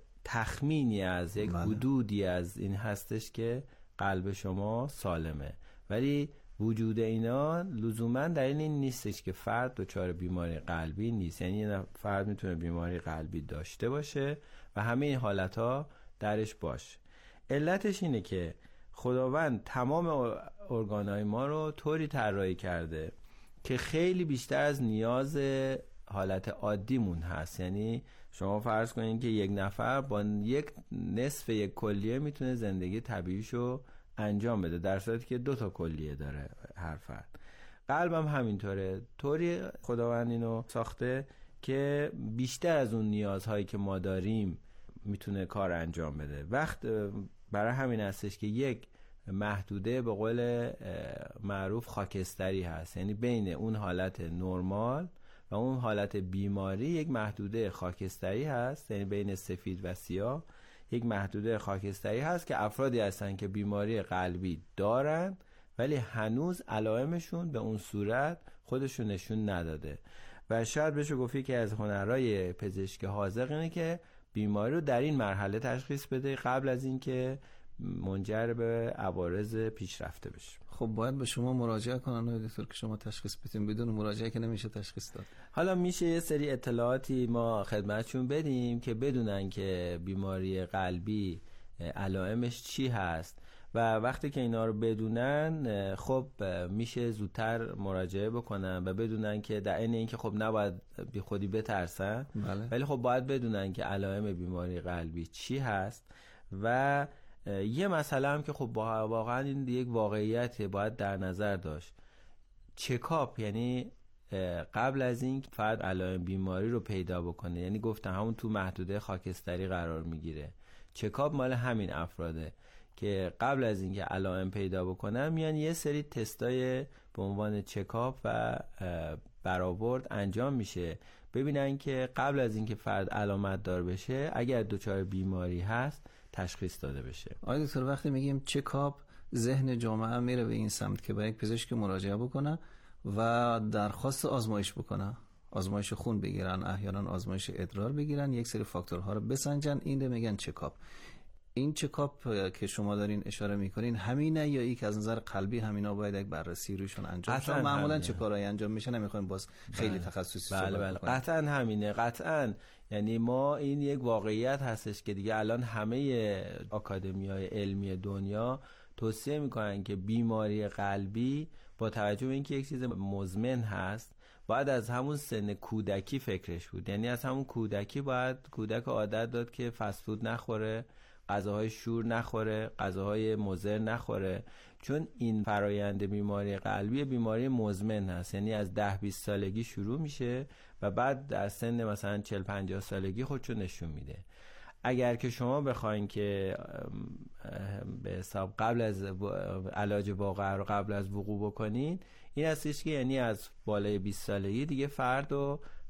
تخمینی از یک حدودی از این هستش که قلب شما سالمه، ولی وجود اینا لزوما دلیل این نیستش که فرد دچار بیماری قلبی نیست. یعنی فرد میتونه بیماری قلبی داشته باشه و همه این حالتها درش باشه. علتش اینه که خداوند تمام ارگانهای ما رو طوری طراحی کرده که خیلی بیشتر از نیاز حالت عادیمون هست. یعنی شما فرض کنید که یک نفر با یک نصف یک کلیه میتونه زندگی طبیعیشو انجام بده، در صورتی که دو تا کلیه داره هر فرد. قلبم همینطوره، طوری خداوند اینو ساخته که بیشتر از اون نیازهایی که ما داریم میتونه کار انجام بده. وقت برای همین هستش که یک محدوده به قول معروف خاکستری هست، یعنی بین اون حالت نرمال و اون حالت بیماری یک محدوده خاکستری هست، یعنی بین سفید و سیاه یک محدوده خاکستری هست که افرادی هستن که بیماری قلبی دارن ولی هنوز علائمشون به اون صورت خودشون نشون نداده و شاید بشه گفتی که از هنرهای پزشک حاذق اینه که بیماری رو در این مرحله تشخیص بده قبل از اینکه منجر به عوارض پیشرفته بشه. خب باید به شما مراجعه کنن دکتر که شما تشخیص بدین، بدون مراجعه که نمیشه تشخیص داد. حالا میشه یه سری اطلاعاتی ما خدمتشون بدیم که بدونن که بیماری قلبی علائمش چی هست و وقتی که اینا رو بدونن خب میشه زودتر مراجعه بکنن و بدونن که در این اینکه خب نباید بی خودی بترسن، بله. ولی خب باید بدونن که علائم بیماری قلبی چی هست و یه مسئله هم که خب واقعا این یک واقعیته باید در نظر داشت. چکاپ، یعنی قبل از این فرد علائم بیماری رو پیدا بکنه، یعنی گفتم همون تو محدوده خاکستری قرار میگیره، چکاپ مال همین افراده که قبل از اینکه علائم پیدا بکنن میان یه سری تستای به عنوان چکاپ و برآورد انجام میشه، ببینن که قبل از اینکه فرد علامت دار بشه اگر دچار بیماری هست تشخیص داده بشه. آقای دکتر وقتی میگیم چکاپ ذهن جامعه میره به این سمت که به یک پزشک مراجعه بکنه و درخواست آزمایش بکنه، آزمایش خون بگیرن، احیانا آزمایش ادرار بگیرن، یک سری فاکتورها رو بسنجن، این رو میگن چکاپ. این چکاپ که شما دارین اشاره میکنین همینه یا ای که از نظر قلبی همینا باید یک بررسی روشون انجام بشه؟ معمولا چه کارایی انجام میشه؟ نمیخوایم باز خیلی بله. تخصصی بله بله بکنیم. قطعا همینه، قطعا. یعنی ما این یک واقعیت هستش که دیگه الان همه آکادمی‌های علمی دنیا توصیه میکنن که بیماری قلبی با توجه به اینکه یک چیز مزمن هست باید از همون سن کودکی فکرش بود. یعنی از همون کودکی باید کودک عادت داد که فست فود نخوره، غذاهای شور نخوره، غذاهای مضر نخوره، چون این فرایند بیماری قلبی بیماری مزمن هست. یعنی از ده بیست سالگی شروع میشه و بعد در سن مثلا چهل پنجاه سالگی خودشو نشون میده. اگر که شما بخواین که به حساب قبل از علاج واقع رو قبل از وقوع بکنین، این هستش که یعنی از بالای بیست سالگی دیگه فرد رو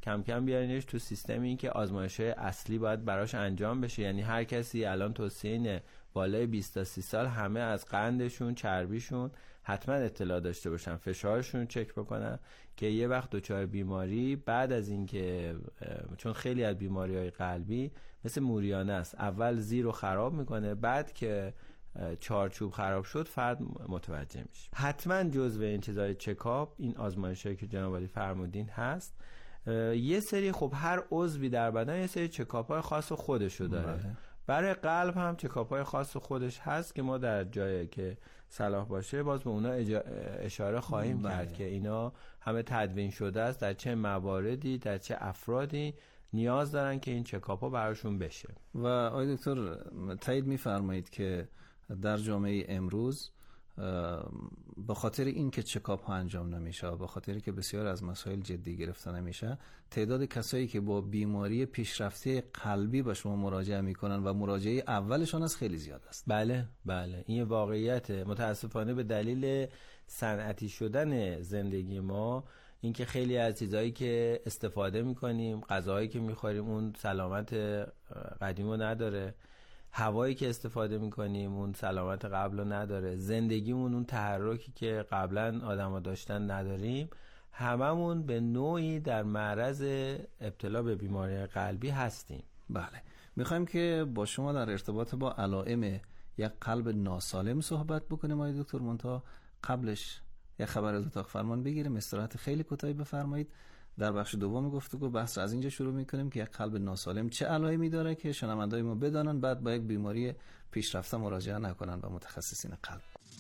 کم کم بیارینش تو سیستمی که آزمایش‌های اصلی باید براش انجام بشه. یعنی هر کسی الان توصیه اینه بالای بیست تا سی سال همه از قندشون، چربیشون حتما اطلاع داشته باشن، فشارشون چک بکنن که یه وقت دچار بیماری بعد از اینکه، چون خیلی از بیماری‌های قلبی مثل موریانه است، اول زیر رو خراب میکنه، بعد که چارچوب خراب شد فرد متوجه میشه. حتما جزو این چیزای چکاپ این آزمایشایی که جناب عالی فرمودین هست. یه سری خب هر عضوی در بدن یه سری چکاپ‌های خاص خودشو داره. بله. برای قلب هم چکاپ‌های خاص خودش هست که ما در جایی که صلاح باشه باز به اونا اشاره خواهیم بله. کرد که اینا همه تدوین شده است، در چه مواردی در چه افرادی نیاز دارن که این چکاپ‌ها براشون بشه. و آقای دکتر تایید می‌فرمایید که در جامعه امروز به خاطر این که چکاپ ها انجام نمیشه، به خاطر که بسیار از مسائل جدی گرفته نمیشه، تعداد کسایی که با بیماری پیشرفته قلبی به شما مراجعه میکنن و مراجعه اولشون از خیلی زیاد است. بله بله این واقعیت. متاسفانه به دلیل صنعتی شدن زندگی ما، اینکه خیلی از چیزایی که استفاده میکنیم، غذاهایی که میخوریم اون سلامت قدیمو نداره، هوایی که استفاده میکنیم اون سلامت قبلو نداره، زندگیمون اون تحرکی که قبلا آدما داشتن نداریم، هممون به نوعی در معرض ابتلا به بیماری قلبی هستیم. بله، میخوایم که با شما در ارتباط با علائم یک قلب ناسالم صحبت بکنیم آقای دکتر. منتها قبلش یک خبر از اتاق فرمان بگیریم، استراحت خیلی کوتاهی بفرمایید. در بخش دوم گفتگو بحث از اینجا شروع میکنیم که یک قلب ناسالم چه علائمی داره که شنوندای ما بدانن، بعد با یک بیماری پیشرفته مراجعه نکنن به متخصصین قلب.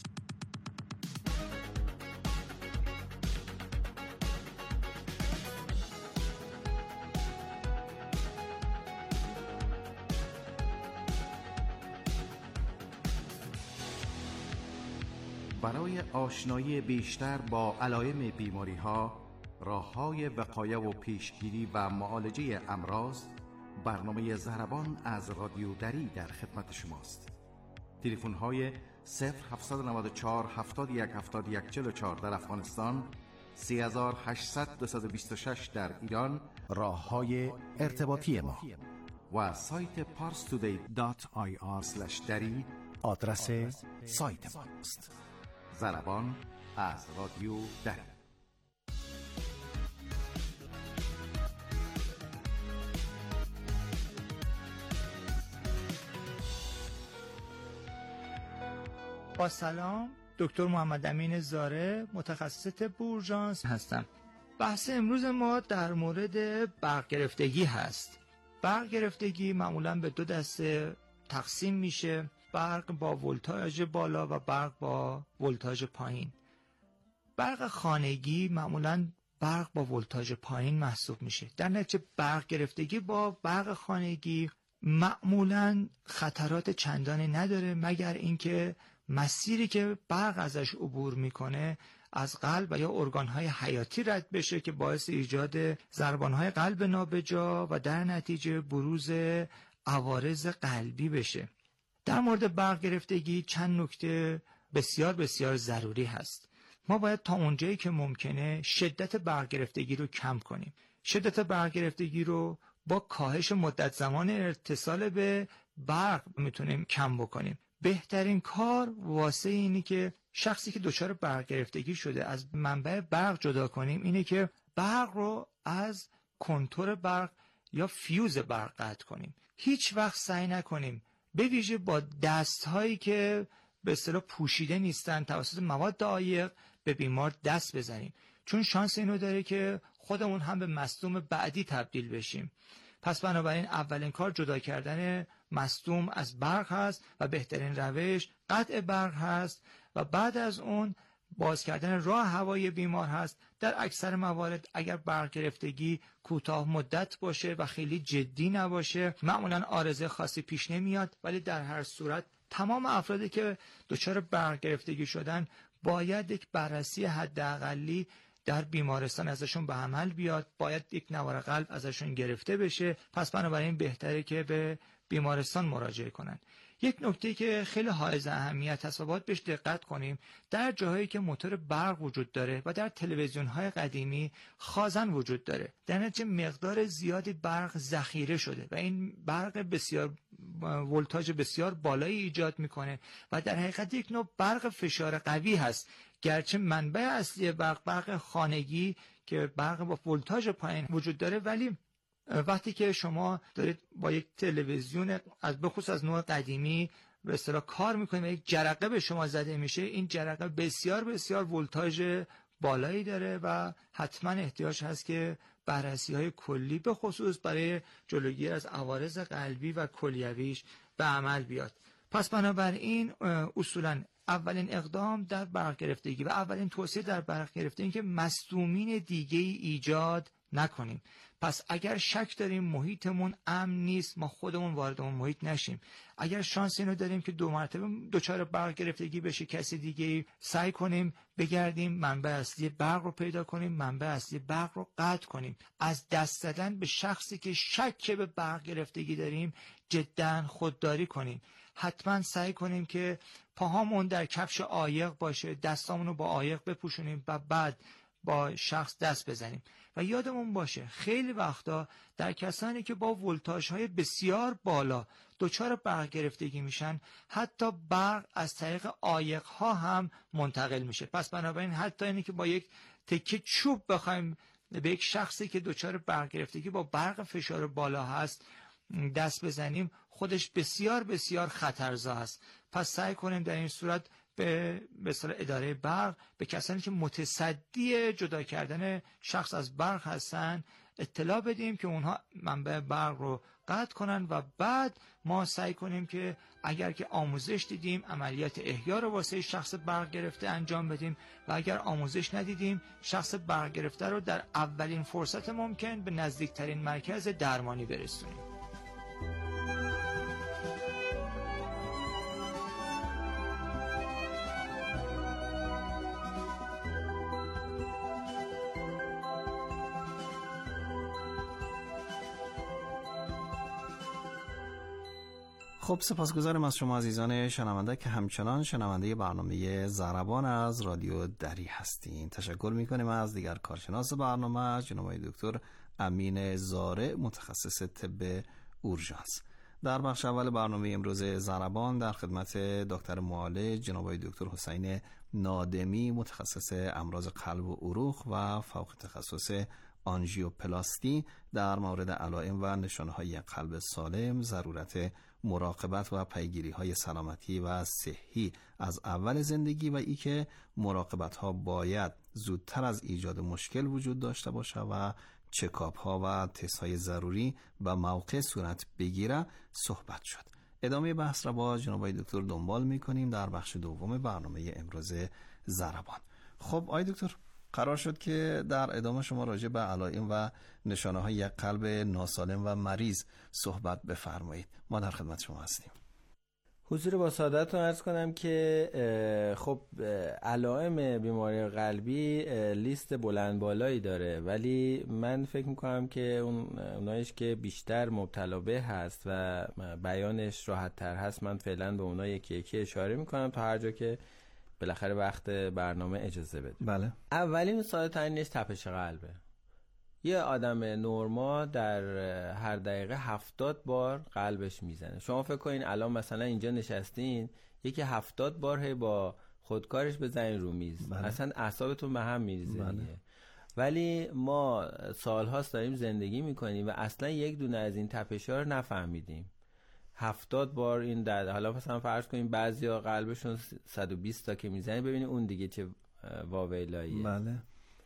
برای آشنایی بیشتر با علائم بیماری‌ها، راه‌های وقایه و پیشگیری و معالجه امراض، برنامه ضربان از رادیو دری در خدمت شماست. تلفن‌های صفر هفت نه چهار هفتاد و یک هفتاد و یک چهل و چهار در افغانستان، سه هزار و هشتصد دویست و بیست و شش در ایران، راه‌های ارتباطی ما و سایت پارس تودی دات آی آر اسلش دری آدرس سایت ماست. ضربان از رادیو دری. با سلام، دکتر محمد امین زاره، متخصص طب اورژانس هستم. بحث امروز ما در مورد برق گرفتگی هست. برق گرفتگی معمولا به دو دسته تقسیم میشه: برق با ولتاژ بالا و برق با ولتاژ پایین. برق خانگی معمولا برق با ولتاژ پایین محسوب میشه. در نتیجه برق گرفتگی با برق خانگی معمولا خطرات چندانی نداره، مگر اینکه مسیری که برق ازش عبور میکنه از قلب و یا ارگانهای حیاتی رد بشه که باعث ایجاد ضربانهای قلب نابجا و در نتیجه بروز عوارض قلبی بشه. در مورد برق گرفتگی چند نکته بسیار بسیار ضروری هست. ما باید تا اونجایی که ممکنه شدت برق گرفتگی رو کم کنیم. شدت برق گرفتگی رو با کاهش مدت زمان اتصال به برق میتونیم کم بکنیم. بهترین کار واسه اینی که شخصی که دچار برق گرفتگی شده از منبع برق جدا کنیم اینه که برق رو از کنتور برق یا فیوز برق قطع کنیم. هیچ وقت سعی نکنیم به ویژه با دست‌هایی که به اصطلاح پوشیده نیستن توسط مواد عایق به بیمار دست بزنیم، چون شانس اینو داره که خودمون هم به مصدوم بعدی تبدیل بشیم. پس بنابراین اولین کار جدا کردن مصدوم از برق هست و بهترین روش قطع برق هست و بعد از اون باز کردن راه هوایی بیمار هست. در اکثر موارد اگر برق گرفتگی کوتاه مدت باشه و خیلی جدی نباشه معمولا عارضه خاصی پیش نمیاد، ولی در هر صورت تمام افرادی که دچار برق گرفتگی شدن باید یک بررسی حداقلی در بیمارستان ازشون به عمل بیاد، باید یک نوار قلب ازشون گرفته بشه. پس بنابراین بهتره که به بیمارستان مراجعه کنن. یک نکته که خیلی حائز اهمیت هست و باید بهش دقت کنیم، در جاهایی که موتور برق وجود داره و در تلویزیون‌های قدیمی خازن وجود داره، در نتیجه مقدار زیادی برق ذخیره شده و این برق بسیار ولتاژ بسیار بالایی ایجاد میکنه و در حقیقت یک نوع برق فشار قوی هست. گرچه منبع اصلی برق برق خانگی که برق با ولتاژ پایین وجود داره، ولی وقتی که شما دارید با یک تلویزیون از بخصوص از نوع قدیمی به اصطلاح کار میکنید و یک جرقه به شما زده میشه، این جرقه بسیار بسیار ولتاژ بالایی داره و حتما احتیاج هست که بررسی های کلی به خصوص برای جلوگیری از عوارض قلبی و کلیویش به عمل بیاد. پس بنابراین اصولا اولین اقدام در برق گرفتگی و اولین توصیه در برق گرفتگی که مصدومین دیگه ای ایجاد نکنیم. پس اگر شک داریم محیطمون امن نیست، ما خودمون وارد اون محیط نشیم. اگر شانس اینو داریم که دو مرتبه دچار برق گرفتگی بشه کسی دیگه، سعی کنیم بگردیم منبع اصلی برق رو پیدا کنیم، منبع اصلی برق رو قطع کنیم. از دست دادن به شخصی که شک به برق گرفتگی داریم جدا خودداری کنیم. حتما سعی کنیم که پاهامون در کفش عایق باشه، دستامون رو با عایق بپوشونیم و بعد با شخص دست بزنیم. و یادمون باشه خیلی وقتا در کسانی که با ولتاژهای بسیار بالا دچار برق گرفتگی میشن، حتی برق از طریق عایق ها هم منتقل میشه. پس بنابراین حتی اینی که با یک تکه چوب بخوایم به یک شخصی که دچار برق گرفتگی با برق فشار بالا هست دست بزنیم، خودش بسیار بسیار خطرزا است. پس سعی کنیم در این صورت به مثلا اداره برق به کسانی که متصدی جدا کردن شخص از برق هستن اطلاع بدیم که اونها منبع برق رو قطع کنن و بعد ما سعی کنیم که اگر که آموزش دیدیم عملیات احیا رو واسه شخص برق گرفته انجام بدیم و اگر آموزش ندیدیم شخص برق گرفته رو در اولین فرصت ممکن به نزدیکترین مرکز درمانی برسونیم. خب سپاسگزارم از شما عزیزان شنونده که همچنان شنونده برنامه ضربان از رادیو دری هستین. تشکر میکنیم از دیگر کارشناس برنامه جناب دکتر امین زاره متخصص طب اورژانس. در بخش اول برنامه امروز ضربان در خدمت دکتر معالج جناب دکتر حسین نادمی متخصص امراض قلب و عروق و فوق تخصص آنژیوپلاستی در مورد علائم و نشانه‌های قلب سالم، ضرورت مراقبت و پیگیری‌های سلامتی و صحی از اول زندگی و ای که مراقبت‌ها باید زودتر از ایجاد مشکل وجود داشته باشه و چکاپ‌ها و تست‌های ضروری به موقع صورت بگیره صحبت شد. ادامه بحث را با جناب دکتر دنبال می‌کنیم در بخش دوم برنامه امروز ضربان. خب آقای دکتر، قرار شد که در ادامه شما راجع به علائم و نشانه‌های یک قلب ناسالم و مریض صحبت بفرمایید. ما در خدمت شما هستیم. حضور با سعادتتون عرض کنم که خب علائم بیماری قلبی لیست بلند بالایی داره، ولی من فکر میکنم که اون اونایش که بیشتر مبتلا به هست و بیانش راحت تر هست من فعلا به اونها یکی یکی اشاره میکنم تا هر جا که بالاخره وقت برنامه اجازه بده. بله. اولین ساده ترینش تپش قلبه. یه آدم نورمال در هر دقیقه هفتاد بار قلبش میزنه. شما فکر کنین الان مثلا اینجا نشستین یکی هفتاد بار هی با خودکارش بزنین رو میز. بله. اصلا اعصابتون به هم میریزه. بله. ولی ما سالهاست داریم زندگی میکنیم و اصلا یک دونه از این تپش‌ها رو نفهمیدیم. هفتاد بار این در حالا مثلا فرض کنیم بعضیا قلبشون صد و بیست تا که میزنه، ببینید اون دیگه چه واویلاییه. بله.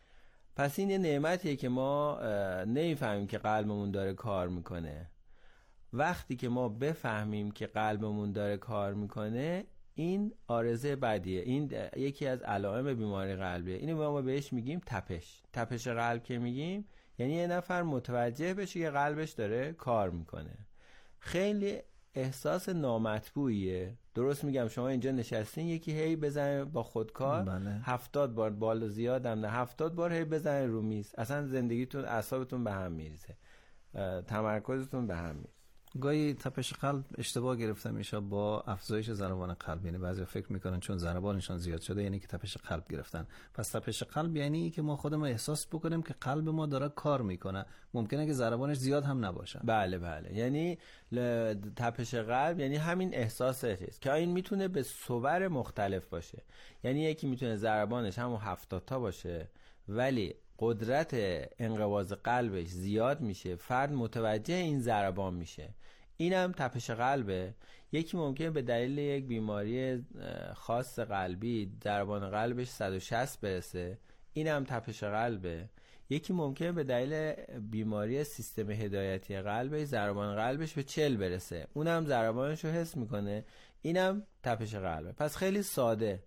پس این یه نعمتیه که ما نمیفهمیم که قلبمون داره کار میکنه. وقتی که ما بفهمیم که قلبمون داره کار میکنه این عارضه بدیه، این یکی از علائم بیماری قلبیه. اینو ما بهش میگیم تپش. تپش قلب که میگیم یعنی یه نفر متوجه بشه که قلبش داره کار میکنه. خیلی احساس نامطبوعیه. درست میگم شما اینجا نشستین یکی هی بزنه با خودکار. بله. هفتاد بار بالا زیادم نه هفتاد بار هی بزنه رو میز، اصلا زندگیتون اعصابتون به هم میریزه، تمرکزتون به هم میریزه. گاهی تپش قلب اشتباه گرفته میشه با افزایش ضربان قلب، یعنی بعضی فکر میکنن چون ضربانشان زیاد شده یعنی که تپش قلب گرفتن. پس تپش قلب یعنی که ما خودمون احساس بکنیم که قلب ما داره کار میکنه، ممکنه که ضربانش زیاد هم نباشه. بله بله، یعنی ل... تپش قلب یعنی همین احساس است که این میتونه به صور مختلف باشه. یعنی یکی میتونه ضربانش همون هفتاد تا باشه ولی قدرت انقباض قلبش زیاد میشه، فرد متوجه این ضربان میشه، اینم تپش قلبه. یکی ممکنه به دلیل یک بیماری خاص قلبی ضربان قلبش صد و شصت برسه، اینم تپش قلبه. یکی ممکنه به دلیل بیماری سیستم هدایتی قلبش ضربان قلبش به چهل برسه، اونم ضربانش رو حس میکنه، اینم تپش قلبه. پس خیلی ساده،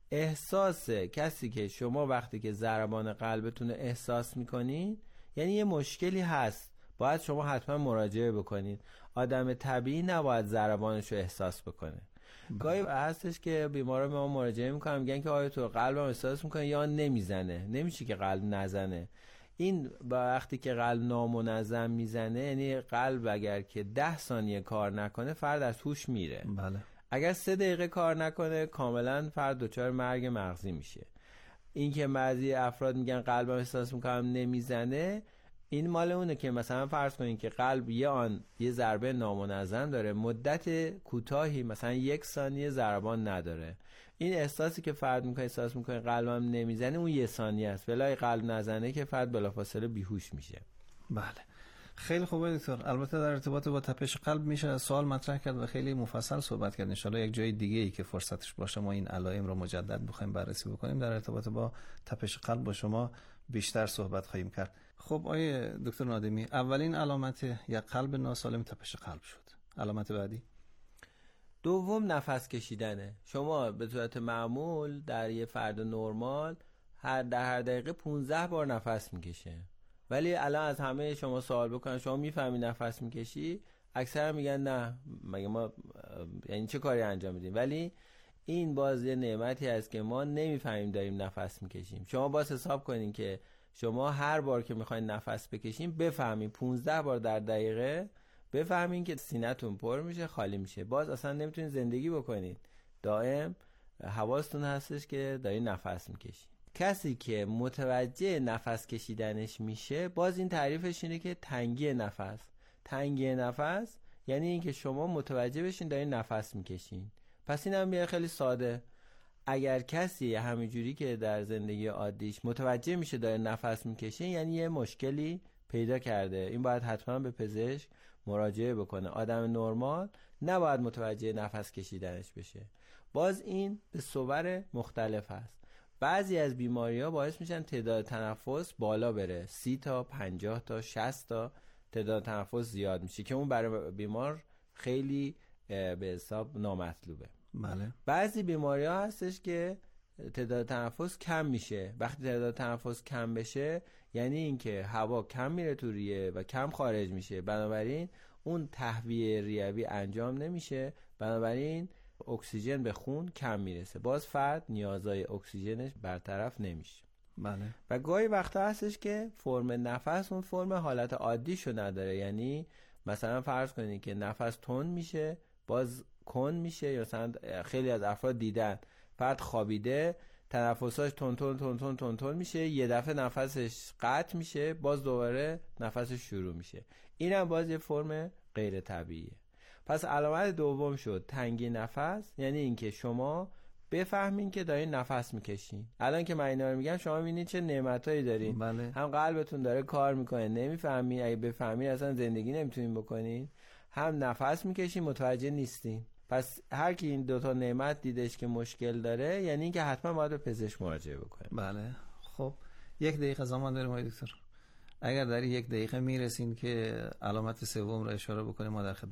احساس کسی که شما وقتی که ضربان قلبتون احساس میکنین یعنی یه مشکلی هست، باید شما حتما مراجعه بکنید. آدم طبیعی نباید ضربانش رو احساس بکنه. گاهی هستش که بیمارا به ما مراجعه میکنن میگن که آیا تو قلبم احساس میکنه یا نمیزنه، نمیشه که قلب نزنه. این وقتی که قلب نامنظم میزنه یعنی قلب اگر که ده ثانیه کار نکنه فرد از هوش میره. بله. اگر سه دقیقه کار نکنه کاملا فرد دچار مرگ مغزی میشه. این که بعضی افراد میگن قلبم احساس میکنم نمیزنه، این مال اونه که مثلا فرض کنین که قلب یه آن یه ضربه نامنظم داره، مدت کوتاهی مثلا یک ثانیه ضربان نداره. این احساسی که فرد میکنه احساس میکنه قلبم نمیزنه اون یه ثانیه است، ولی قلب نزنه که فرد بلافاصله بیهوش میشه. بله خیلی خوبه دکتر. البته در ارتباط با تپش قلب میشه سوال مطرح کرد و خیلی مفصل صحبت کرد. ان شاءالله یک جای دیگه ای که فرصتش باشه ما این علائم رو مجدد بخوایم بررسی بکنیم در ارتباط با تپش قلب با شما بیشتر صحبت خواهیم کرد. خب آیه دکتر نادمی، اولین علامت یک قلب ناسالم تپش قلب شد. علامت بعدی؟ دوم نفس کشیدنه. شما به صورت معمول در یه فرد نرمال هر در هر دقیقه پانزده بار نفس میکشه، ولی الان از همه شما سوال بکنن شما میفهمی نفس میکشی؟ اکثر میگن نه، مگه ما یعنی چه کاری انجام میدیم؟ ولی این باز یه نعمتی هست که ما نمیفهمیم داریم نفس میکشیم. شما باز حساب کنین که شما هر بار که میخواین نفس بکشین بفهمین پانزده بار در دقیقه بفهمین که سینه‌تون پر میشه خالی میشه، باز اصلا نمیتونین زندگی بکنید. دائم حواستون هستش که دارین نفس میکشین. کسی که متوجه نفس کشیدنش میشه باز این تعریفش اینه که تنگی نفس. تنگی نفس یعنی اینکه شما متوجه بشین دارین نفس میکشین. پس این هم خیلی ساده. اگر کسی همینجوری که در زندگی عادیش متوجه میشه داره نفس میکشه یعنی یه مشکلی پیدا کرده، این باید حتما به پزشک مراجعه بکنه. آدم نرمال نباید متوجه نفس کشیدنش بشه. باز این به صور مختلف هست. بعضی از بیماری ها باعث میشن تعداد تنفس بالا بره، سی تا پنجاه تا شصت تا تعداد تنفس زیاد میشه که اون برای بیمار خیلی به حساب نامطلوبه. بله. بعضی بیماری ها هستش که تعداد تنفس کم میشه. وقتی تعداد تنفس کم بشه یعنی اینکه هوا کم میره تو ریه و کم خارج میشه، بنابراین اون تهویه ریوی انجام نمیشه، بنابراین اکسیژن به خون کم میرسه، باز فرد نیازهای اکسیژنش برطرف نمیشه. بله. و گاهی وقتا هستش که فرم نفس اون فرم حالت عادیشو نداره، یعنی مثلا فرض کنید که نفس تند میشه باز کند میشه، یا مثلا خیلی از افراد دیدن فرد خوابیده تنفساش تون تون تون تون تون تون میشه، یه دفعه نفسش قطع میشه باز دوباره نفسش شروع میشه. اینم باز یه فرم غیر طبیعیه. پس علامت دوم شد تنگی نفس، یعنی اینکه شما بفهمین که دارین نفس میکشین. الان که من اینا رو میگم شما میبینید چه نعمتایی دارین. بله. هم قلبتون داره کار میکنه نمیفهمین، اگه بفهمین اصلا زندگی نمیتونین بکنین، هم نفس میکشین متوجه نیستین. پس هر کی این دوتا نعمت دیدش که مشکل داره یعنی اینکه حتما باید به پزشک مراجعه بکنه. بله. خب یک دقیقه زمان داریم آقای دکتر، اگر در یک دقیقه میرسین که علامت سوم رو اشاره بکنیم ما در خدمت